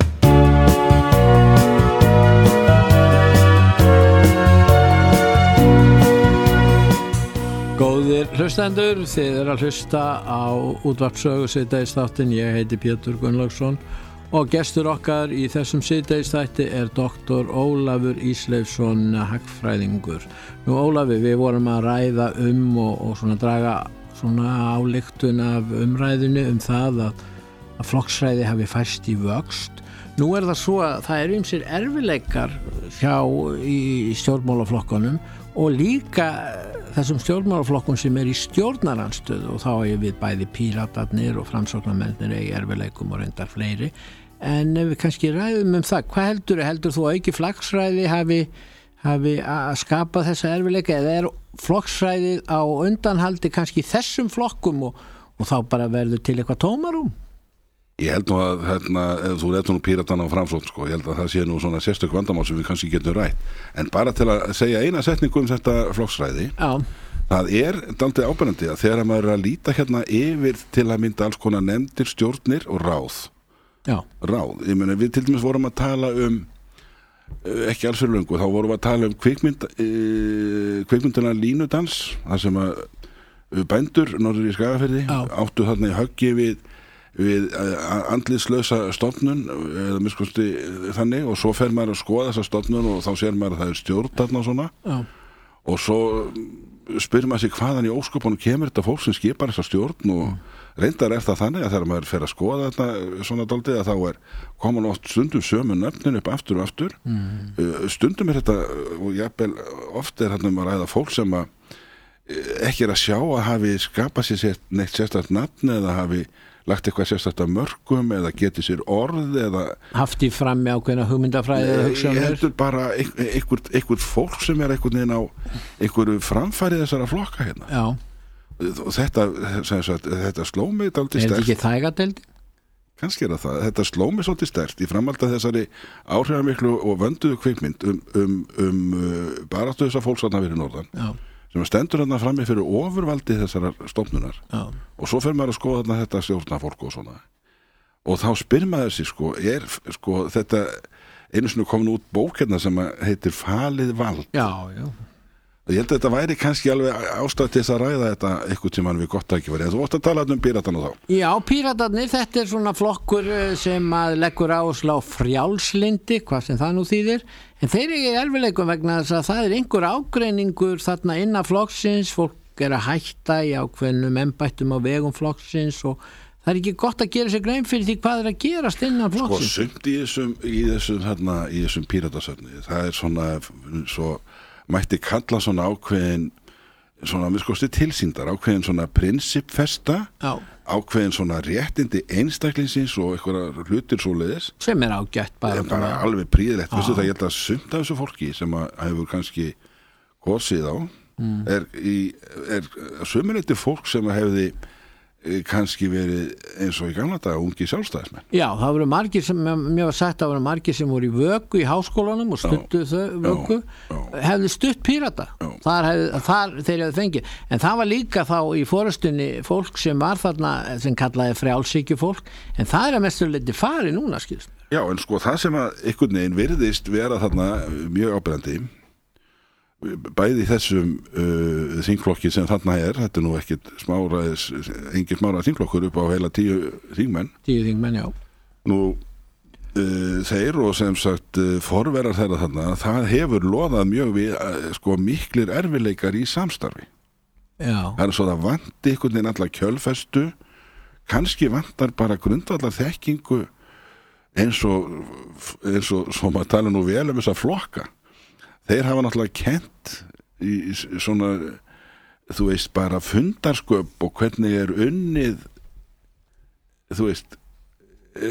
Góðir hlustendur, þið er að hlusta á útvarp sögu síðdegisþáttinn. Ég heiti Pétur Gunnlaugsson og gestur okkar í þessum síðdegisþætti er doktor Ólafur Ísleifsson, hagfræðingur. Nú Ólafur, við vorum að ræða um og, og svona draga svona ályktun af umræðinu um það að, að flokksræði hafi færst í vöxt. Nú er það svo að það eru ýmsir erfileikar hjá í stjórnmálaflokkunum og líka þessum stjórnmálaflokkum sem er í stjórnarandstöðu, og þá er við bæði píratarnir og framsóknarmennir í erfileikum og reyndar fleiri. En ef við kannski ræðum um það, hvað heldur, heldur þú að ekki flokksræði hafi, hafi að skapa þessa erfileika, eða er flokksræðið á undanhaldi kannski þessum flokkum og, og þá bara verður til eitthvað tómarum? Ég held nú að hérna, ef þú retur nú píratana á framsókn, sko, ég held að það sé nú svona sérstök vandamál sem við kannski getum rætt. En bara til að segja eina setningu um þetta flokksræði, Já. Það er dálítið áberandi að þegar maður er að líta hérna yfir til að mynda alls konar nefndir, stjórnir og ráð. Já. Ráð, ég meina við til dæmis vorum að tala um, ekki alls fyrir löngu, þá vorum við að tala um kvikmynd, e, kvikmyndina Línudans, þar sem að bændur norður í Skagafirði áttu þarna í höggi við við andlitslausa stofnun eða miskusti þannig, og svo fer maður að skoða þessa stofnun og þá sér maður að það er stjórn þarna og svona. Já. Og svo spyrir maður sig hvaðan í ósköpunum kemur þetta fólk sem skipar þessa stjórn, og mm. reyndar er það þannig að þegar maður fer að skoða þetta svona dálítið að þá er komin oft stundum sömu nöfnin upp aftur og aftur. Mm. Stundum er þetta, og jafnvel oft er þarna um að ræða fólk sem að ekki er að sjá að hafi skapað sér neitt sérstakt nafn eða hafi lagt eitthvað sérstaklega mörgum eða getið sér orð eða haft í frammi ákveðna hugmyndafræði eða hugsanir. Ég heldur bara einhvert einhver fólk sem er einhvern veginn á einhverju framfærið þessara flokka hérna. Já. Og þetta, sagt, þetta sló mig dálítið sterkt. Er þetta ekki þægadeildin? Kannski er það. Þetta sló mig svolítið sterkt í framhaldi af þessari áhrifamiklu og vönduðu kvikmynd um, um, um uh, baráttu þessa fólks þarna fyrir norðan. Já. Sem stendur þarna frammi fyrir ofurvaldi þessarar stofnunar. Já. Og svo fer maður að skoða þarna þetta stjórnarfólk og svona. Og þá spyr maður sig, sko, er sko þetta einu sinni komin út bók hérna sem heitir Falið vald. Já, já. Ég held að þetta væri kannski alveg ástæð til þess að ræða þetta einhvern tímann við gott tækifæri. Þú vorst að tala um píratana þá. Já, píratarnir, þetta er svona flokkur sem að leggur áherslu á frjálslyndi, hvað sem það nú þýðir. En þeir eru í erfileikum vegna þess að það er einhver ágreiningur þarna innan flokksins, fólk er að hætta í ákveðnum embættum á vegum flokksins og það er ekki gott að gera sér grein fyrir því hvað er að gerast innan flokksins. Sko, sumt í þessum, í þessum, þarna, í þessum píratasöfni, það er svona, svo mætti kalla svona ákveðin svona miskosti tilsýndar, ákveðin svona prinsipfesta, Já. ákveðin svona réttindi einstaklingsins og eitthvað hlutir svoleiðis sem er ágætt bara, bara alveg príðilegt. Vissu það, ég held að sumt af þessu fólki sem að hefur kannski kosið á mm. er, í, er sumuleyti fólk sem að hefði kannski verið eins og í gamla daga ungi sjálfstæðismenn. Já, það voru margir sem, mér var sagt að það voru margir sem voru í vöku í háskólanum og stuttu þau vöku, já, já. hefði stutt pírata, þar, hefði, þar þeir hefði fengið, en það var líka þá í forustunni fólk sem var þarna sem kallaði frjálshyggju fólk, en það er að mesturleiti fari núna, skilst. Já, en sko það sem að einhvern veginn virðist vera þarna mjög áberandi bæði þessum uh, þingflokki sem þarna er, þetta er nú ekkit smáraðis, engin smáraðis þingflokkur upp á heila tíu þingmenn. Tíu þingmenn, já. Nú, uh, þeir og sem sagt uh, forverar þeirra þarna, það hefur loðað mjög við uh, sko miklir erfileikar í samstarfi. Já. Það er svo það vanti einhvern veginn alla kjölfestu, kannski vantar bara grundvallar þekkingu eins og, eins og, svo maður tala nú vel um þessa flokka. Þeir hafa náttúrulega kent í svona, þú veist, bara fundarsköp og hvernig er unnið, þú veist, e,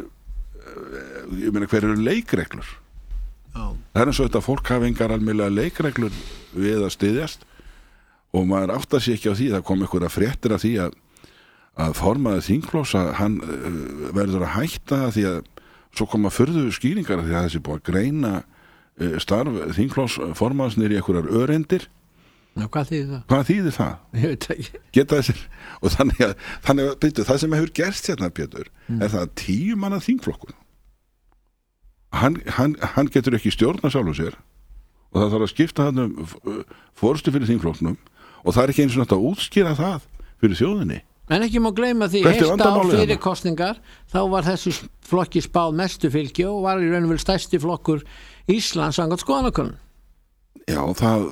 ég meina hver eru leikreglur. Já. Það er eins og þetta fólk hafa engar almennilega leikreglur við að styðjast og maður áttar sig ekki á því, það kom einhverja fréttir af því að, að formaður þingflokks að hann verður að hætta því að svo koma furðu skýringar því að þessi búið að greina starf þingflokksformanns niður í einhverjar öreindir. Já, hvað þýðir það? Hvað þýðir það? Ég veit ekki. Geta þessir, og þannig að, þannig að byrju, það sem hefur gerst hérna, Pétur, mm. er það að tíu manna þingflokkur, hann, hann, hann getur ekki stjórna sjálfum sér og það þarf að skipta hann um forystu fyrir þingflokknum og það er ekki eins og nátt að útskýra það fyrir þjóðinni. En ekki má gleyma því, heilt ár fyrir kosningar, þá var þessu flokki spáð mestu fylgi og var í raun og vel stærsti flokkur Íslands samkvæmt skoðanakönnun. Já, það,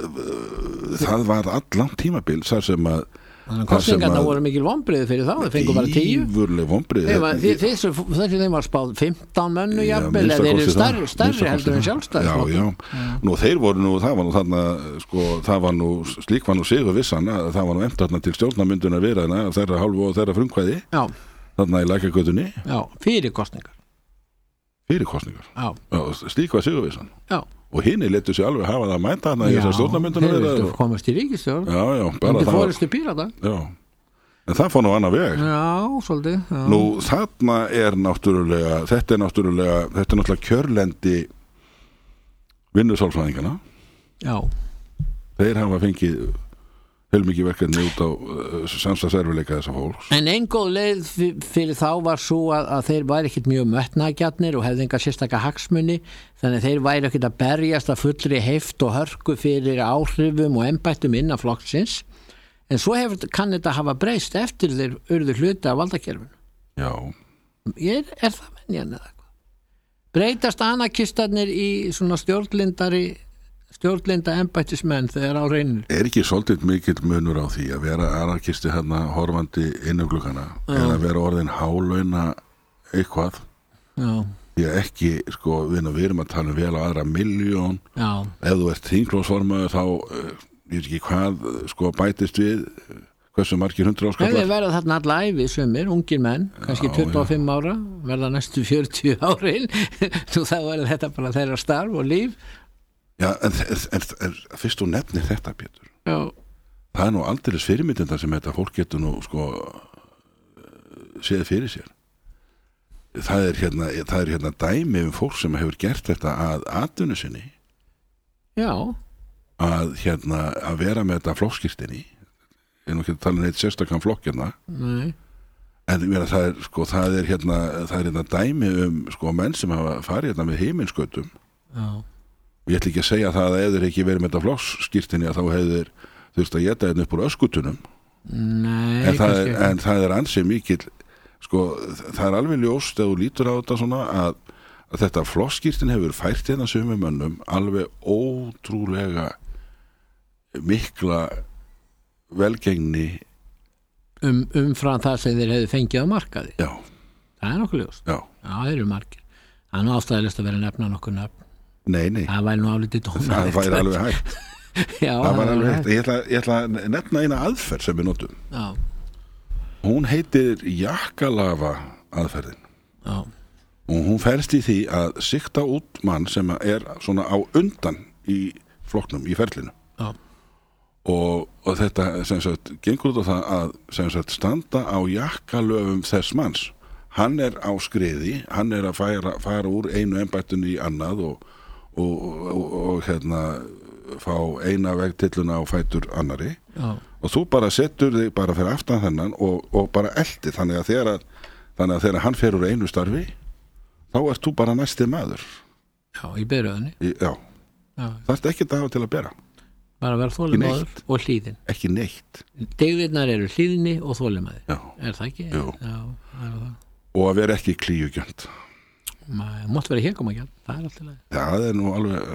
það var allan tímabil þar sem að kostningarna voru mikil vonbrigði fyrir þá, þeir fengu bara tíu. Ífurleg vonbrigði. Þessu þeim var spáð fimmtán mönnu jafnvel, eða þeir eru stærri, stærri heldur en sjálfstæðisflokkur. Já, já, nú þeir voru nú, það var nú þarna, sko, það var nú, slík var nú sigur vissan að það var nú eftir þarna til stjórnarmyndunar viðræðna af þeirra hálfu og þeirra frumkvæði. Já. Þarna í Lækjargötunni. Já, fyrir kostningar. Fyrir kostningar. Já. Já, slík var sigur vissan. Já. Og hinni letu sig alveg hafa það að mænta þarna í þessar stjórnarmyndunar viðræðna. Já, þeir komast í ríkisstjórn. Já, já, bara það. Fórustu Pírata. Já. En það fór nú annar veg. Já, svolítið. Já. Nú þarna er náttúrulega, þetta er náttúrulega, þetta er náttúrulega kjörlendi vinnusálfræðingana. Já. Þeir hafa fengið heilmikið verkefni út á uh, samstagsservileika þessa fólks. En einn góð leið fyrir þá var svo að, að þeir væri ekkit mjög mötnagjarnir og hefði enga sérstaka hagsmuni, þannig að þeir væri ekkit að berjast að fullri heift og hörku fyrir áhrifum og embættum innan flokksins. En svo hefur, kann þetta hafa breyst eftir þeir urðu hluti af valdakerfinu. Já. Er, er það venjan eða eitthvað? Breytast anarkistarnir í svona stjórnlindari stjórnlinda embættismenn þegar á reynir? Er ekki svolítið mikill munur á því að vera anarkisti hérna horfandi inn um gluggana en að vera orðin hálauna eitthvað? Já. Því að ekki, sko, við erum að tala um vel á aðra milljón. Já. Ef þú ert þingflokksformaður þá ég veit ekki hvað, sko, bætist við hversu margir hundrað áskaplar. Ef við verða þarna alla ævi sumir, ungir menn, kannski tuttugu og fimm ára, verða næstu fjörutíu árin, þú þá verður þetta bara þeirra starf og líf. Já, en, en, en fyrst þú nefnir þetta, Pétur. Já. Það er nú aldeilis fyrirmyndinda sem þetta fólk getur nú, sko, séð fyrir sér. Það er hérna, það er hérna dæmi um fólk sem hefur gert þetta að atvinnu sinni. Já. Að hérna, að vera með þetta flokkskírteini. Ég er nú ekki að tala um neitt sérstakann flokk hérna. Nei. En vera, það er, sko, það er hérna, það er hérna dæmi um, sko, menn sem hafa farið hérna með heiminskautum. Já. Ég ætla ekki að segja það að ef þeir ekki verið með þetta flokkskírteini að þá hefur þurft að geta hérna upp úr öskutunum. Nei, en það, er, en það er ansið mikill, sko, það er alveg ljóst ef þú lítur á þetta svona að, að þetta flokkskírteini hefur fært hérna sumum mönnum alveg ótrúlega mikla velgengni um, umfram það sem þeir hefur fengið á markaði. Já. Það er nokkuð ljóst. Já. Já, þeir eru margir. Það er nú ástæðilegt að vera nefna nokkuð nöfn. Nei, nei. Það væri nú álítið tónalegt. Það væri alveg hægt. Já, það var alveg hægt. Ég ætla, ég ætla að nefna eina aðferð sem við notum. Já. Hún heitir jakkalafa aðferðin. Já. Og hún ferst í því að sikta út mann sem er svona á undan í flokknum, í ferlinu. Já. Og, og þetta sem sagt gengur út á það að sem sagt standa á jakkalöfum þess manns. Hann er á skriði, hann er að færa, fara úr einu embættinu í annað og Og, og, og hérna fá eina vegtilluna á fætur annari. Já. Og þú bara setur þig bara fyrir aftan þennan og, og bara eldi þannig að þegar að, þannig að þegar hann fer úr einu starfi þá ert þú bara næsti maður. Já, í byrjöðinni. Já, já. Það er ekki það til að bera bara vera þólimaður og hlýðin. Ekki neitt. Dygðirnar eru hlýðinni og þólimaður. Já. Er það ekki? Jú. Já, það er það. Og að vera ekki klíugjönd. Það mátt vera hér koma ekki, það er alltaf leið. Já, það er nú alveg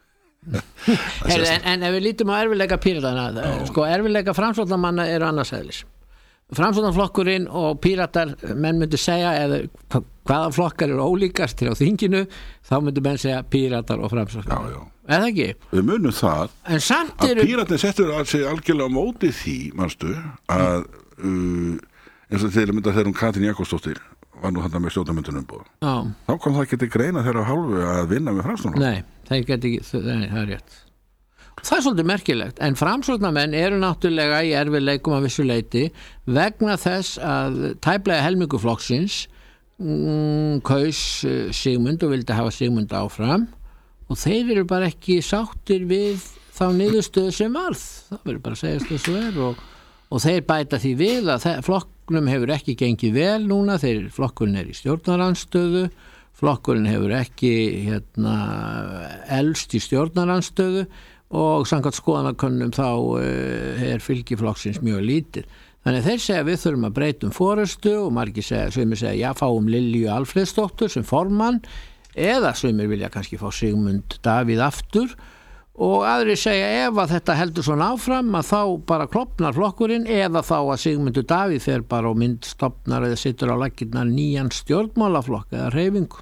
Her, en, en ef við lítum á erfiðleika Píratana, sko erfiðleika framsóknarmanna eru annarsæðlis. Framsóknarflokkurinn og Píratar, menn myndu segja eða hvaða flokkar eru ólíkast til á þinginu, þá myndu menn segja Píratar og Framsóknar. Já, já. Er það ekki? Við munum það en samt eru að Píratin settur að segja algjörlega á móti því, manstu, að uh, eins og þegar mynda þegar hún Katrín Jakobsdóttir var nú þetta með stjórnarmyndunum búið. Já. Þá kom það ekki til greina þeirra á hálfu að vinna með Framsóknar. Nei, það geti ekki, nei, það er rétt. Það er svolítið merkilegt, en Framsóknarmenn eru náttúrulega í erfiðleikum að vissu leyti vegna þess að tæplega helmingur flokksins mm, kaus Sigmund og vildi hafa Sigmund áfram og þeir eru bara ekki sáttir við þá niðurstöðu sem varð, það verður bara að segjast þessu er og, og þeir bæta því við að flokknum hefur ekki gengið vel núna, þeir flokkurinn er í stjórnarandstöðu, flokkurinn hefur ekki hérna, elst í stjórnarandstöðu og samkvæmt skoðanakönnum þá uh, er fylgi flokksins mjög lítið. Þannig þeir segja við þurfum að breytum forystu og margir segja, sumir segja, já, fáum Lilju Alfreðsdóttur sem formann eða sumir vilja kannski fá Sigmund Davíð aftur og aðrir segja ef að þetta heldur svona áfram að þá bara klopnar flokkurinn eða þá að Sigmundur Davíð fer bara og myndstofnar eða sittur á laggirnar nýjan stjórnmálaflokk eða hreyfingu.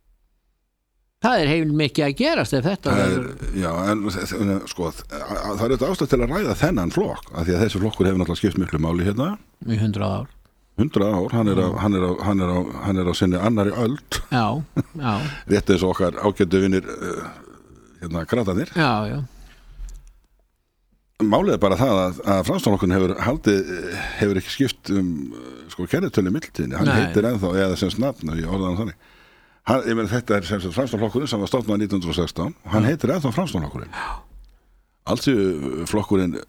Það er heil mikið að gerast ef þetta er, já, en sko það er þetta ástæð til að ræða þennan flokk af því að þessi flokkur hefur náttúrulega skipt miklu máli hérna í hundrað ár hundrað ár, hann er á, hann er á, hann er á, hann er á sinni annari öld já, já rétt eins og okkar ágætu vinir uh, hérna kratarnir já, já Málið er bara það að, að Framsóknarflokkurinn hefur haldið, hefur ekki skipt um sko kennitölu í millitíðinni, hann Nei. heitir ennþá eða sem nafn og ég orðaði hann þannig Hann, ég meina þetta er sem sagt Framsóknarflokkurinn sem var stofnað nítján hundruð og sextán og hann heitir ennþá Framsóknarflokkurinn. Alls flokkurinn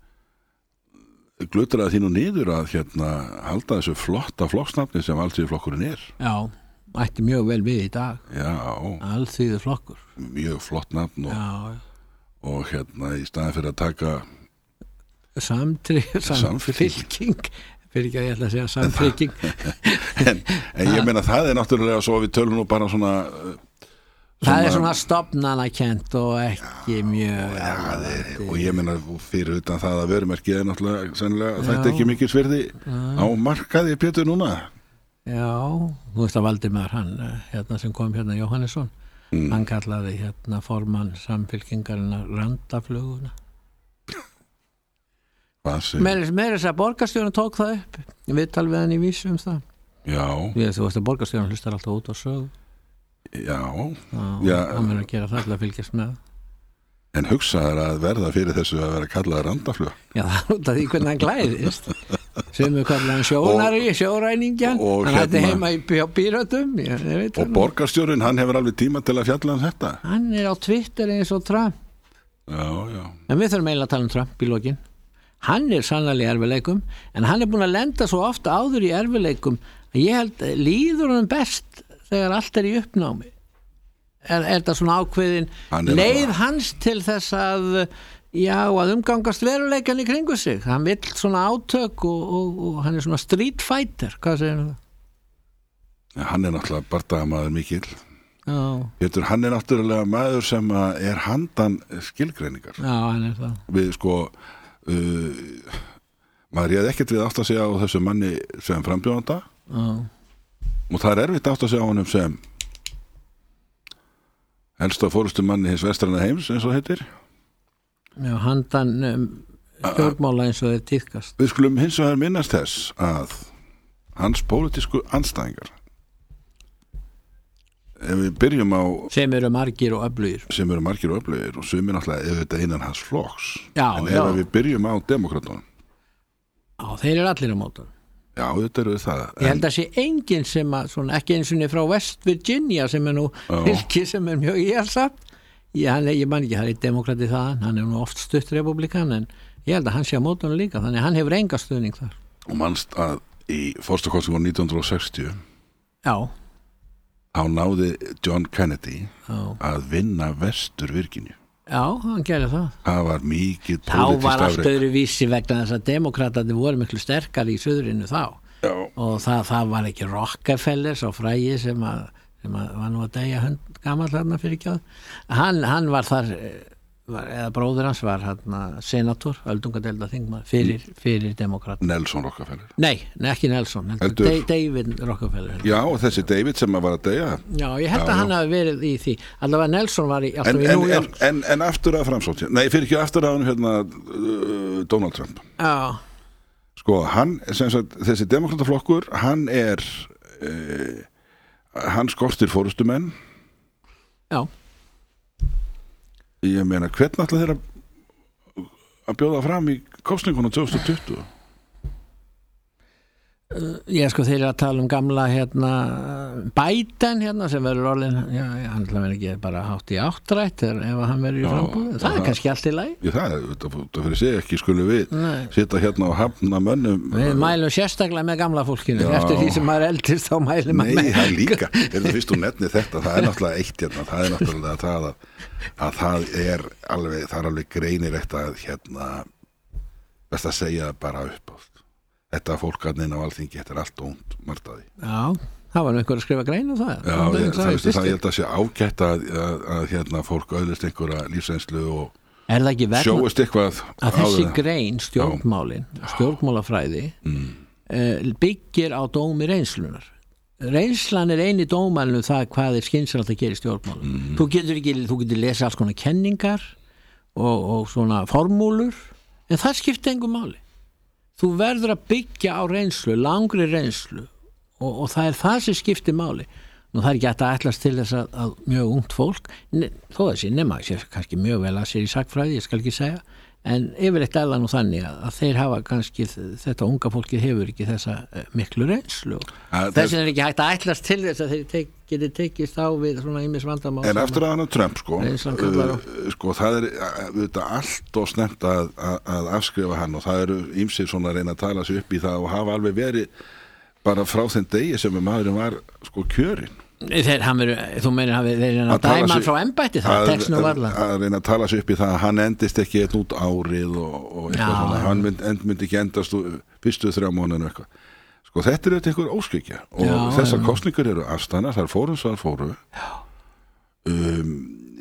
glutraði því nú niður að hérna halda þessu flotta flokksnafni sem Alþýðuflokkurinn er. Já, ætti mjög vel við í dag. Já. Alþýðuflokkur. Mjög flott nafn og, Já. og hérna í staðin fyrir að taka samtri, samfylking. Fyrir ekki að ég ætla að segja samfylking en, en ég meina það er náttúrulega svo við tölum nú bara svona, svona það er svona stofnanakent og ekki já, mjög já, er, og ég meina fyrir utan það að vörumerkið er náttúrulega sennilega, þetta er ekki mikið svirði á markaði Pétur núna já, þú veist að Valdimar hann hérna sem kom hérna Jóhannesson mm. hann kallaði hérna formann samfylkingarina randafluguna Meira þess að borgarstjórinn tók það upp við talum við hann í vísu um það Já Við þú veist að borgarstjórinn hlustar alltaf út á sögu Já Já, Já hann verður að gera það til að fylgjast með En hugsaður að verða fyrir þessu að vera kallaður randaflug Já, það er út af því hvernig hann glæðist sem við kallaðum hann sjónari, sjóræningjan hann hætti hérna, heima í Pírötum Og borgarstjórinn, hann hefur alveg tíma til að fjalla um þetta Hann er á Twitter eins og Trump Já, já En við þurfum eiginlega að tala um Trump í lokin Hann er sannlega í erfileikum en hann er búin að lenda svo ofta áður í erfileikum að ég held líður hann best þegar allt er í uppnámi er, er það svona ákveðin leið bara... hans til þess að já, að umgangast veruleikan í kringu sig hann vill svona átök og, og, og hann er svona street fighter hvað segir það? Ja, hann er náttúrulega bardagamaður mikill Já. Pétur, hann er náttúrulega maður sem er handan skilgreiningar Já, hann er það við sko Uh, maður réði ekkert við átt að segja á þessu manni sem frambjóðanda uh. og það er erfitt átt að segja á honum sem helsta fórustu manni hins vestræna heims eins og heitir Já, handan um, stjórnmála eins og þeir tíðkast Við skulum hins vegar minnast þess að hans pólitísku andstæðingar ef við byrjum á sem eru margir og öflugir sem eru margir og öflugir og sumir náttúrulega auðvitað innan hans flokks já, en já. ef við byrjum á demokratunum já, þeir eru allir á mótum já, þetta eru það ég held að sé enginn sem að svona, ekki eins og frá West Virginia sem er nú fylki sem er mjög íhalsamt ég, ég man ekki, það er demokrati það hann er nú oft stutt republikan en ég held að hann sé á mótunum líka, þannig að hann hefur enga stuðning þar og mannst að í forstakostingu nítján hundruð og sextíu já þá náði John Kennedy Já. að vinna Vestur Virginíu. Já, hann gerði það. Það var mikið pólitískt afrek. Þá var afrek. allt öðru vísi vegna þess að demokratarnir voru miklu sterkari í suðrinu þá. Já. Og það, það var ekki Rockefeller, svo frægi sem að, sem að var nú að deyja gamall þarna fyrir kjáð. Hann, hann var þar, var, eða bróður hans var hann senator, öldungadeilda þingmaður fyrir, fyrir demokrat. Nelson Rockefeller. Nei, ekki Nelson, heldur, heldur, David Rockefeller. Já, þessi David sem var að deyja. Já, ég held já, að hann hafi verið í því. Allavega Nelson var í, en, í en, New York. En, en, en aftur að framsókn, nei, fyrir ekki aftur að hann hérna uh, Donald Trump. Já. Sko, hann, sem sagt, þessi demokrataflokkur, hann er uh, hann skortir forystumenn. Já. Ég meina, hvernig ætla þeir að, að bjóða fram í kosningunum tvö þúsund og tuttugu? Ég sko þeir eru að tala um gamla hérna Biden hérna sem verður orðin, já, já hann verður ekki bara hátt í áttrætt ef hann verður í frambúð, það er kannski allt í lagi. Já, það er, það fyrir sig ekki skulum við Nei. Sitja hérna og hafna mönnum. Við mælum sérstaklega með gamla fólkinu, já. Eftir því sem maður eldist þá mælum maður með. Nei, það er líka, er það fyrst og nefni þetta, það er náttúrulega eitt hérna, það er náttúrulega það að, að það er alveg, það er alveg greinilegt að hérna, best að segja bara upp ást. Þetta fólkarninn á Alþingi, þetta er allt ónt margt að því. Já, það var einhver að skrifa grein og það. Já, ég, það, það, það ég held að sé ágætt að, að, að hérna, fólk öðlist einhverja lífsreynslu og sjóist eitthvað að þessi grein, stjórnmálin, stjórnmálafræði mm. uh, byggir á dómi reynslunar. Reynslan er eini dómælinu það hvað er skynsamlegt að gera í stjórnmálum. Mm. Þú getur ekki, þú getur lesa alls konar kenningar og, og svona formúlur, en það skiptir engum máli. Þú verður að byggja á reynslu, langri reynslu og, og það er það sem skiptir máli. Nú það er ekki hægt að ætlast til þess að, að mjög ungt fólk, ne, þó að sé nema sé kannski mjög vel að sér í sakfræði, ég skal ekki segja, en yfirleitt er það nú þannig að, að þeir hafa kannski, þetta unga fólkið hefur ekki þessa miklu reynslu. Þess vegna er ekki hægt að ætlast til þess að þeir tek, geti tekist á við svona ýmis vandamál. En eftir að hann er Trump sko, uh, sko það er þetta allt og snemmt að, að, að afskrifa hann og það eru ýmsir svona að reyna að tala sig upp í það og hafa alveg verið bara frá þeim degi sem maðurinn var sko kjörinn. Þeir, hann er, þú meinir að þeir reyna að dæma hann frá embætti það, tekst nú varla. Að reyna að tala sig upp í það að hann endist ekki einn út árið og, og eitthvað svona, hann mynd, end, myndi ekki endast fyrstu þrjá mánuðinu eitthvað. Sko þetta er þetta einhver óskikja og já, þessar kosningar eru afstæðnar, það er fórum svo það fóru. Um,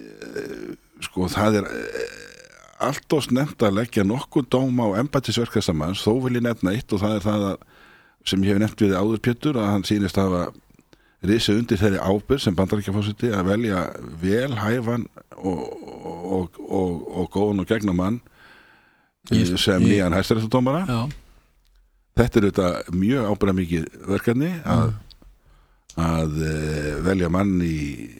sko það er allt og snemmt að leggja nokkuð dóma á embættisverkasamanns, þó vil ég nefna eitt og það er það að, sem ég hef nefnt við áður Pétur, að hann sýnist að hafa risið undir þeirri ábyrgð sem Bandaríkjaforseti að velja vel hæfan og, og, og, og góðan og gegna mann Just, sem ég, nýjan hæstaréttardómara. Þetta er þetta mjög ábyrgðarmikið verkefni að, mm. að velja mann í,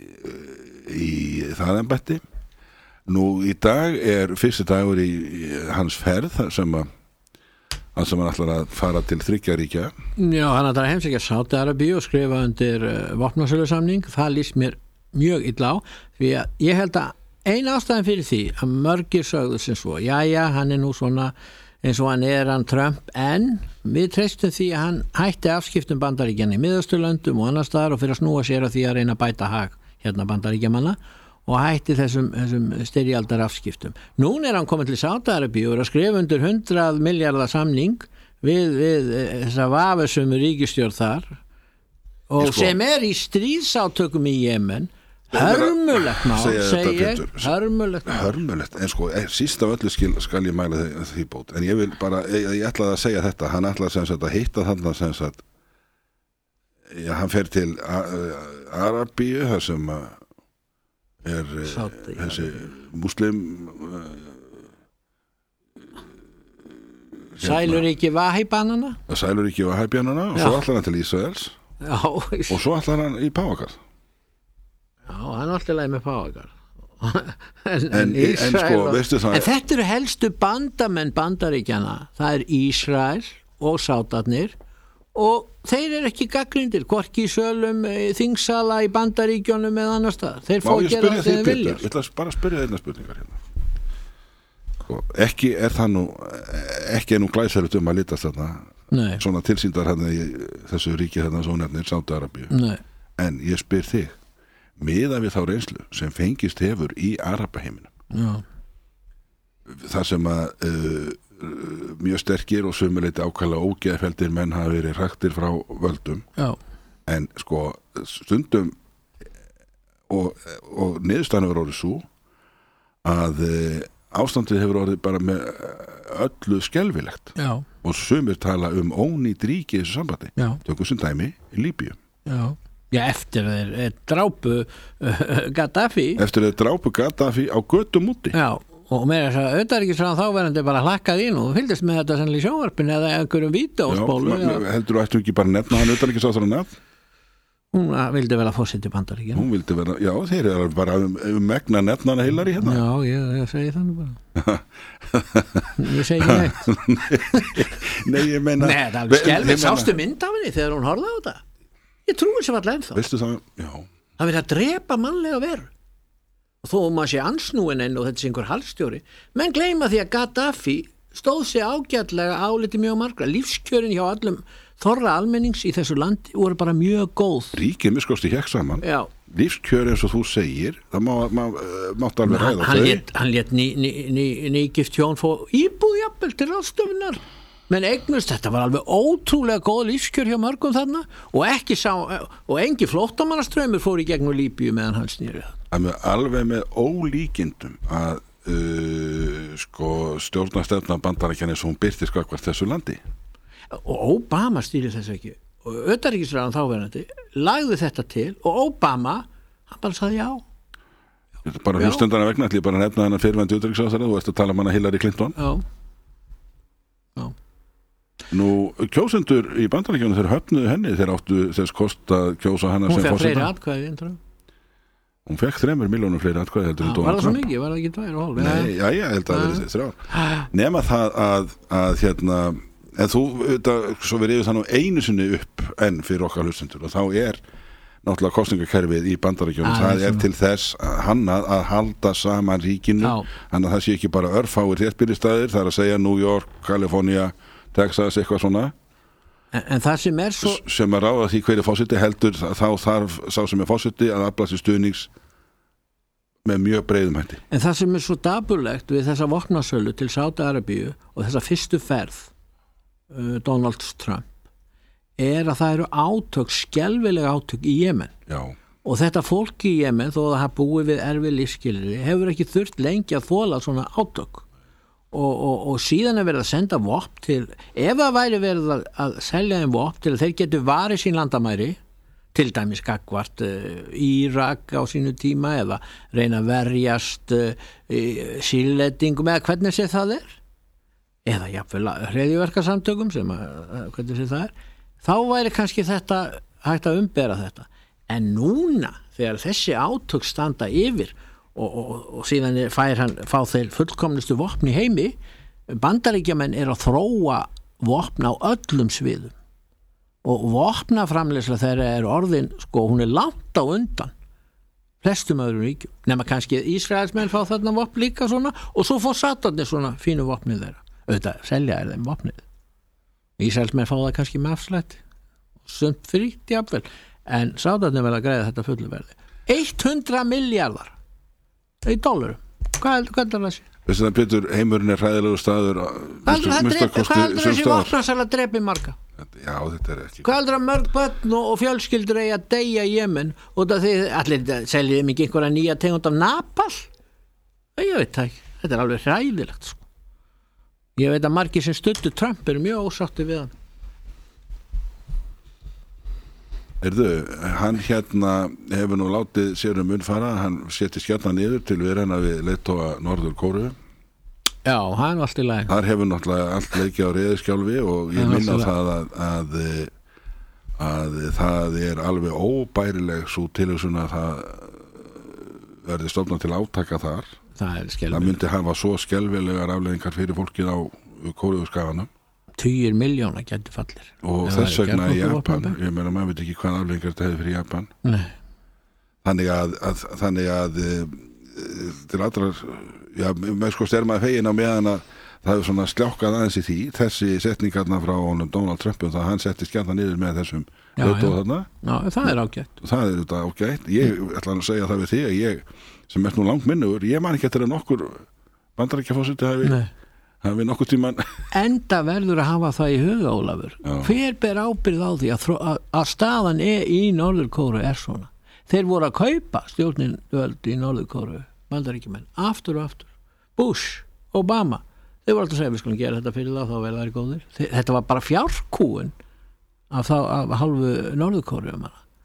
í það embætti. Nú í dag er fyrsti dagur í, í hans ferð sem að hann sem hann ætlar að fara til þriggja ríkja. Já, hann ætlar að heimsækja Sádi-Arabíu og skrifa undir uh, vopnasölusamning. Það líst mér mjög illa á því að ég held að ein ástæðan fyrir því að mörgir sögðu sem svo, já, já, hann er nú svona eins og hann er hann Trump, en við treystum því að hann hætti afskiptum Bandaríkjanna í Miðausturlöndum og annars staðar og fyrir að snúa sér að því að reyna að bæta hag hérna Bandaríkjamanna og hætti þessum, þessum styrjaldar afskiptum. Nún er hann komin til Sádi-Arabíu og er að skrifa undir hundrað milljarða samning við, við þessa vafasömu ríkisstjórn þar og sko, sem er í stríðsátökum í Jemen. Hörmulegt má, segi ég, hörmulegt má. Hörmulegt, en sko, síst af öllu skil, skal ég mæla því, því bót, en ég vil bara, ég, ég ætlaði að segja þetta, hann ætlaði sem sagt að hitta þarna sem sagt, já, hann fer til Arabíu, þar sem að er Sáti, þessi muslim uh, Sæluríki Vahíbanana Sæluríki Vahíbanana og svo ætlar hann til Ísraels já, og svo ætlar hann í Páfagarð. Já, hann ætlar leið með Páfagarð en, en, en, en sko, veistu það en þetta eru helstu bandamenn Bandaríkjana, það er Ísrael og Sátarnir og þeir eru ekki gagnrýndir hvorki í sölum, þingsala í Bandaríkjónum eða annar stað. Þeir fá að gera þetta þeir vilja. Ég ætla bara að spyrja þeirna spurningar hérna. Og ekki er það nú ekki er nú glæsilegt um að litast þarna Nei. Svona tilsýndar hérna í þessu ríki þarna svo nefnir Sádi-Arabíu. En ég spyr þig, miðað við þá reynslu sem fengist hefur í Arabaheiminum. Já. Það sem að uh, mjög sterkir og sumuleiti ákvæmlega ógeðfelldir menn hafa verið hraktir frá völdum. Já. En sko stundum og, og niðurstaðan hefur orðið svo að ástandið hefur orðið bara með öllu skelfilegt. Já. Og sumir tala um ónýtt ríki í þessu sambandi. Já. Tökum sem dæmi í Líbíu. Já. Já, eftir þeir drápu uh, Gaddafi. Eftir þeir drápu Gaddafi á götum úti. Já. Og með þess að auðvitaðríkisráðan þáverandi bara hlakkað inn og fylgdist með þetta sannlega í sjónvarpinu eða einhverjum vídeóspólu. Já, heldur þú ættu ekki bara nefna hann auðvitaðríkisráðan nefn? Hún vildi vera fórseti Bandaríkjanna. Hún vildi vera, já, þeir eru bara um, um megna nefnana Hillary hérna. Já, ég, ég segi þannig bara. Ég segi ekki neitt. Nei, ég meina... Nei, það er alveg skelfið. Sástu mynd af henni þegar hún horfði á þetta? Ég trúi sem allir ennþá. Veistu það, já. Það verið að drepa mannlega veru. Og þó maður sé ansnúin enn og þetta sé einhver halstjóri. Menn gleyma því að Gaddafi stóð sig ágætlega áliti mjög margra. Lífskjörin hjá allum þorra almennings í þessu landi voru bara mjög góð. Ríkið miskosti hjekk saman. Já. Lífskjör eins og þú segir, það má, má, mátt alveg ræða hann lét, hann lét ný, ný, ný, nýgift hjón fór íbúð jafnvel til ráðstöfunar. Men eignust, þetta var alveg ótrúlega góð lífskjör hjá mörgum þarna og ekki sá, og engi flóttamannastraumur fór í gegnum Líbíu meðan hann snýri það. Alveg með ólíkindum að uh, sko stjórnarstefna Bandaríkjanna eins og hún birtist gagnvart þessu landi. Og Obama stýrði þess ekki og utanríkisráðan þáverandi lagði þetta til og Obama hann bara sagði já. Þetta bara hlustendana vegna ætli ég bara nefna hennar fyrrverandi utanríkisráðherra og eftir að tala um hana Hillary Clinton. Já. Já. Nú, kjósendur í Bandaríkjunum þeir höfnuðu henni þeir áttu þess kost að kjósa hana hún sem forseta. Hún forseta. fekk fleiri atkvæði endur. Hún fekk þremur milljónum fleiri atkvæði heldur en Donald Trump. Var það svo Trump. mikið? Var það ekki tvær og hálf? Nei, já, já, held að það verið þrjár. Nema það að, að hérna en þú, þetta, svo við reyðum það nú einu sinni upp enn fyrir okkar hlustendur og þá er náttúrulega kosningakerfið í Bandaríkjunum, ah, það er til þess hannað að halda saman ríkinu, þannig að það sé ekki bara örfáir þéttbýlisstaðir, það er að segja New York, California, Texas, eitthvað svona en, en það sem er svo sem að ráða því hverju fórseti heldur þá þarf sá sem er fórseti að afla sér stuðnings með mjög breiðum hætti. En það sem er svo dapurlegt við þessa vopnasölu til Sádi-Arabíu og þessa fyrstu ferð Donald Trump er að það eru átök, skelfilega átök í Jemen. Já. Og þetta fólk í Jemen, þó að það búið við erfið lífsskilyrði, hefur ekki þurft lengi að þola svona átök. Og, og, og síðan er verið að senda vopn til, ef það væri verið að, að selja þeim vopn til að þeir getur varið sín landamæri, til dæmis gagvart uh, Írak á sínu tíma eða reyna að verjast uh, síllettingum eða hvernig sé það er. Eða jafnvel hreðjuverkasamtökum sem að, hvernig sé það er þá væri kannski þetta hægt að umbera þetta en núna þegar þessi átök standa yfir og, og, og síðan er, fær hann fá þeir fullkomnustu vopn í heimi Bandaríkjamenn er að þróa vopn á öllum sviðum og vopnaframleiðsla þeirra er orðin sko hún er langt á undan flestum öðrum ríkjum nema kannski Ísraelsmenn fá þarna vopn líka svona og svo fór Satarnir svona fínu vopnið þeirra auðvitað selja er þeim vopnið Ísraelsmenn fá það kannski með afslætti sumt frítt jafnvel en Sátarnir verða að greiða þetta fullu verði hundrað milljarðar í dollarum hvað heldur það sé? Veistu það Pétur, heimurinn er hræðilegur staður hvað heldur þessi vopnasala drepi marga? Já, þetta er ekki hvað heldur að mörg börn og fjölskyldur eigi að deyja í Jemen út af því allir seljið mikið einhverja nýja tegund af napal ég veit það ekki, þetta er alveg hræðilegt sko Ég veit að margir sem studdu Trump eru mjög ósátti við hann. Erðu, hann hérna hefur nú látið sér um unnfara, hann setti skjarnar niður til við reyna við leiðtoga Norður Kóru. Já, hann var allt í lagi. Þar hefur náttúrulega allt leikið á reiðiskjálfi og ég minna það að, að, að það er alveg óbærileg svo tilhugsun að það verði stofnað til átaka þar. Það er skelfilegt. Það myndi hafa svo skelfilegar afleiðingar fyrir fólkið á Kóruðuskaganum. Tugir miljóna getur fallir. Og Eða þess vegna í Japan, opnum. ég meina maður veit ekki hvað afleiðingar þetta hefur fyrir Japan. Nei. Þannig að, að, þannig að til allrar, já, með sko stærmaði fegin á meðan að það hefur svona sljákkað aðeins í því, þessi setningarna frá honum Donald Trump um það að hann setti skjarnar niður með þessum já, þarna. Já, það er ágætt. Það er þetta ágætt. Ég ætla að segja það við þig að ég sem er nú langt minnugur, ég man ekki eftir að nokkur bandarækjafósiti hafi, hafi nokkur tíman enda verður að hafa það í huga Ólafur já. Hver ber ábyrgð á því að, að, að staðan er í Norður Kóru er svona þeir voru að kaupa stjórnin völd í Norður Kóru bandaríkjumenn, aftur og aftur Bush, Obama þeir voru alltaf að segja við skulum gera þetta fyrir þá þá verða þær góðir þeir, þetta var bara fjárkúun af, þá, af halvu Norður Kóru um hana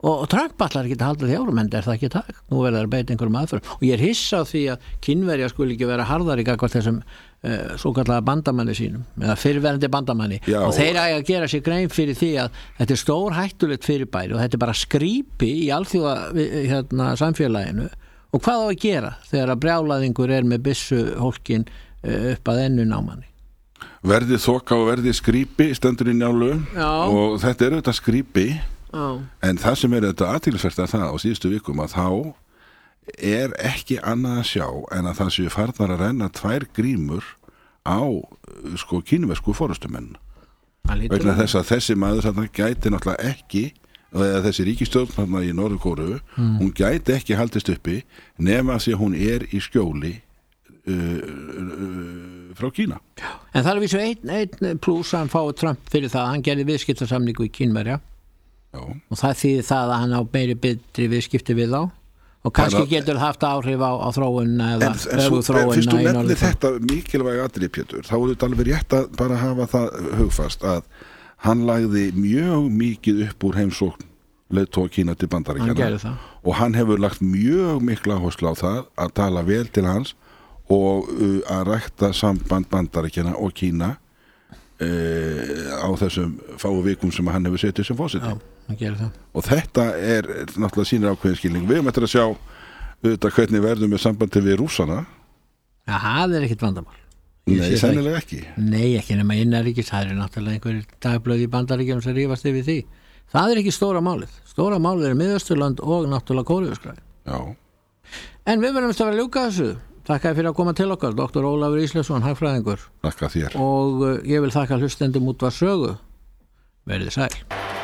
og, og Trump allar ekki að halda því árum, en er það ekki takk, nú verður það að beita einhverjum aðferðum og ég er hissa á því að Kínverja skuli ekki vera harðari gagnvart þessum uh, svo kallaða bandamanni sínum eða fyrirverandi bandamanni Já, og þeir eiga að gera sér grein fyrir því að þetta er stór hættulegt fyrirbæri og þetta er bara skrípi í alþjóða hérna, samfélaginu og hvað á að gera þegar að brjálaðingur er með byssu hólkin uh, upp að ennu námanni. Verði þoka og verði skrýpi stendur í Njálu Já. og þetta er auðvitað skrýpi Já. en það sem er þetta athyglisvert að það á síðustu vikum að þá er ekki annað að sjá en að það séu farnar að renna tvær grímur á sko kínversku forystumenn vegna þess að þessi maður þarna gæti náttúrulega ekki eða þessi ríkisstjórn þarna í Norður-Kóreu mm. hún gæti ekki haldist uppi nema því að hún er í skjóli Uh, uh, frá Kína. En það er vísu einn ein pluss að hann fái Trump fyrir það að hann gerði viðskiptasamningu í Kínverja Já. og það þýðir það að hann á meiri betri viðskipti við þá og kannski að, getur haft áhrif á, á þróunna eða öfuþróunna. Fyrst þú nefnir þetta mikilvæg atriði Pétur, þá er þetta alveg rétt að bara hafa það hugfast að hann lagði mjög mikið upp úr heimsókn leiðtoga Kína til Bandaríkjanna og hann hefur lagt mjög mikla áherslu á það að tala vel til hans og uh, að rækta samband Bandaríkjanna og Kína uh, á þessum fáu vikum sem hann hefur setið sem fósiti og þetta er náttúrulega sínir ákveðin skilning. Við höfum eftir að sjá auðvitað hvernig verðum við sambandi við rússana. Já, það er ekkit vandamál. Nei, sennilega ekki. Nei, ekki nema innanríkis, það er náttúrulega einhverjir dagblöð í Bandaríkjanum sem rífast yfir því. Það er ekki stóra málið. Stóra málið er Miðausturland og náttúrulega Kóreuskrái. Já. En við verðum að vera að ljúka þessu. Þakka fyrir að koma til okkar, doktor Ólafur Ísleifsson, hagfræðingur. Þakka þér. Og uh, ég vil þakka hlustendum Útvarps Sögu. Verið sæl.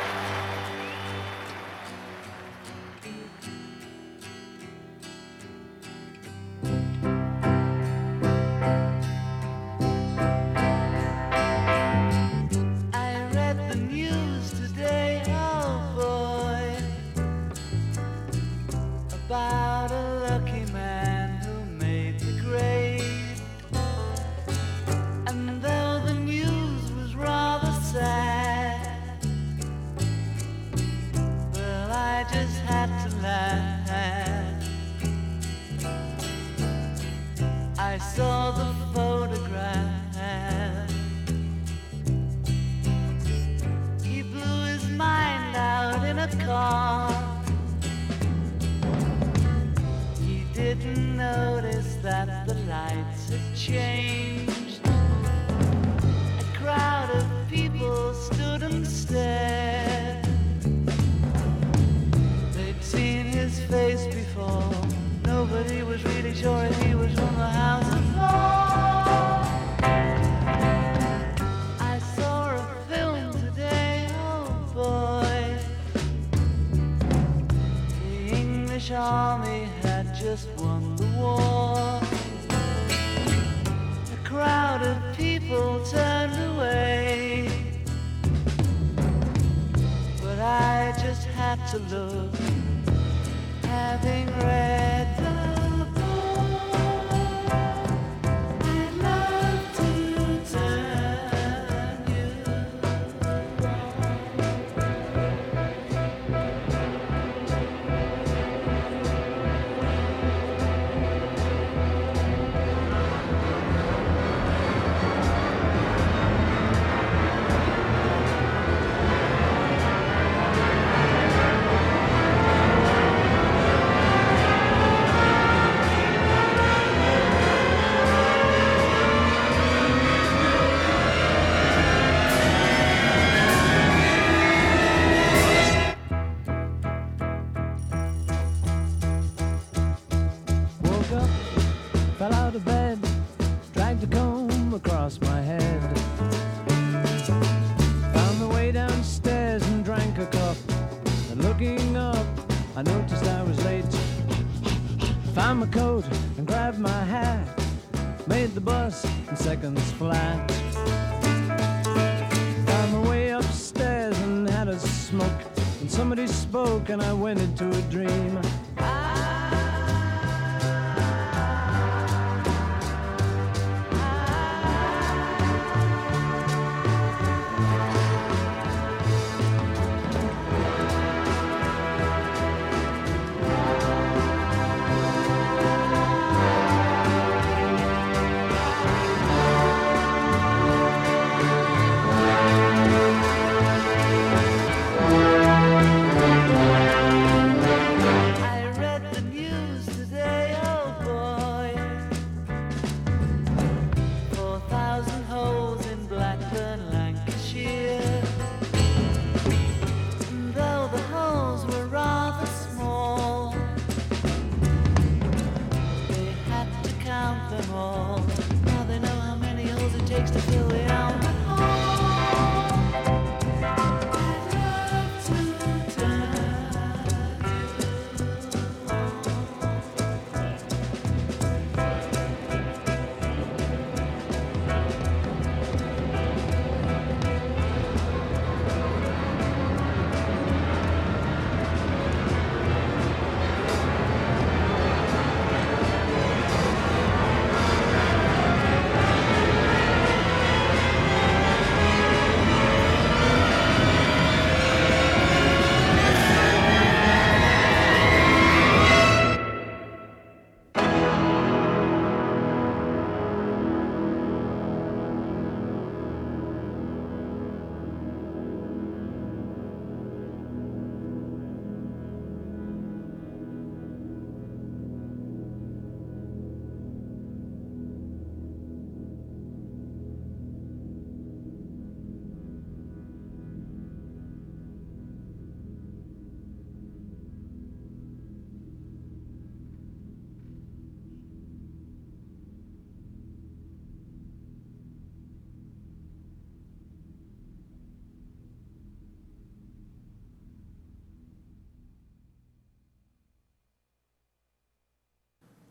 I saw the photograph. He blew his mind out in a car. He didn't notice that the lights had changed. A crowd of people stood and stared. They'd seen his face before. Nobody was really sure if he was from the House of Lords. I saw a film today, oh boy. The English army had just won the war. A crowd of people turned away, but I just had to look, having read the my coat and grabbed my hat, made the bus in seconds flat. Found my way upstairs and had a smoke, and somebody spoke and I went into a dream.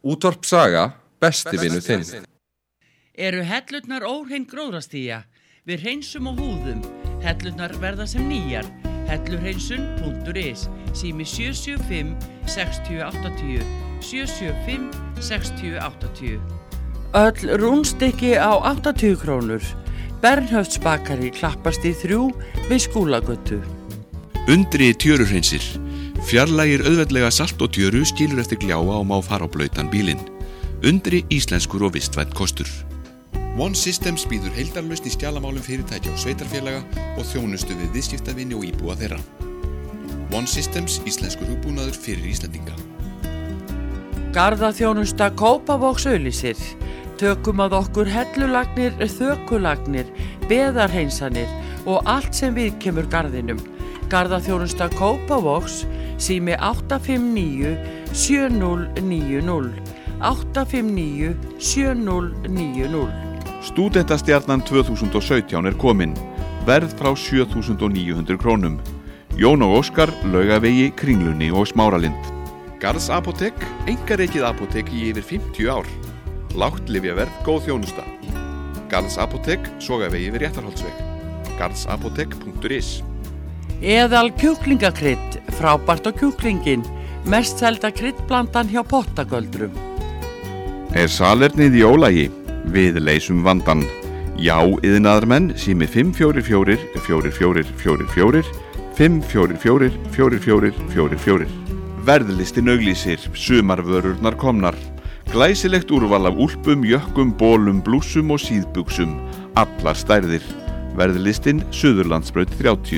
Útvarp Saga, besti vinur þinn. Eru hellurnar óhrein gróðrastía? Við hreinsum og húðum. Hellurnar verða sem nýjar. hellurhreinsun punktur is, sími sjö sjö fimm sex átta átta sjö sjö fimm sex átta átta. Öll rúnstykki á áttatíu krónur. Bernhöftsbakari Klappast í þrjú við Skúlagötu. Undri tjöruhreinsir. Fjarlægir auðveldlega salt og tjöru, skilur eftir gljáa og má fara á blautan bílinn. Undri íslenskur og vistvænt kostur. One Systems býður heildarlausn í skjalamálum fyrirtækja og sveitarfélaga og þjónustu við viðskiptavini og íbúa þeirra. One Systems, íslenskur hugbúnaður fyrir Íslendinga. Garðaþjónusta Kópavogs auglýsir. Tökum að okkur hellulagnir, þökulagnir, beðarhreinsanir og allt sem við kemur garðinum. Garðaþjónusta Kópavogs, sími átta fimm níu sjö núll níu núll, átta fimm níu sjö núll níu núll. Stúdentastjarnan tvö þúsund og sautján er komin. Verð frá sjö þúsund níu hundruð krónum. Jón og Óskar, Laugavegi, Kringlunni og Smáralind. Garðs apótek, einkarekið apótek í yfir fimmtíu ár. Lágt lyfjaverð, góð þjónusta. Garðs apótek, Sogavegi við Réttarholtsveg. garðsapótek punktur is. Eðal kjúklingakrydd, frábært á kjúklingin. Mest selda kryddblandan hjá Pottagöldrum. Er salernið í ólagi? Við leysum vandan. Já, iðnaðarmenn, sími fimm fjögur fjögur fjögur fjögur fjögur fjögur fimm fjögur fjögur fjögur fjögur fjögur fjögur. Verðlistin auglýsir, sumarvörurnar komnar. Glæsilegt úrval af úlpum, jökkum, bólum, blússum og síðbuxum. Allar stærðir. Verðlistin Suðurlandsbraut þrjátíu.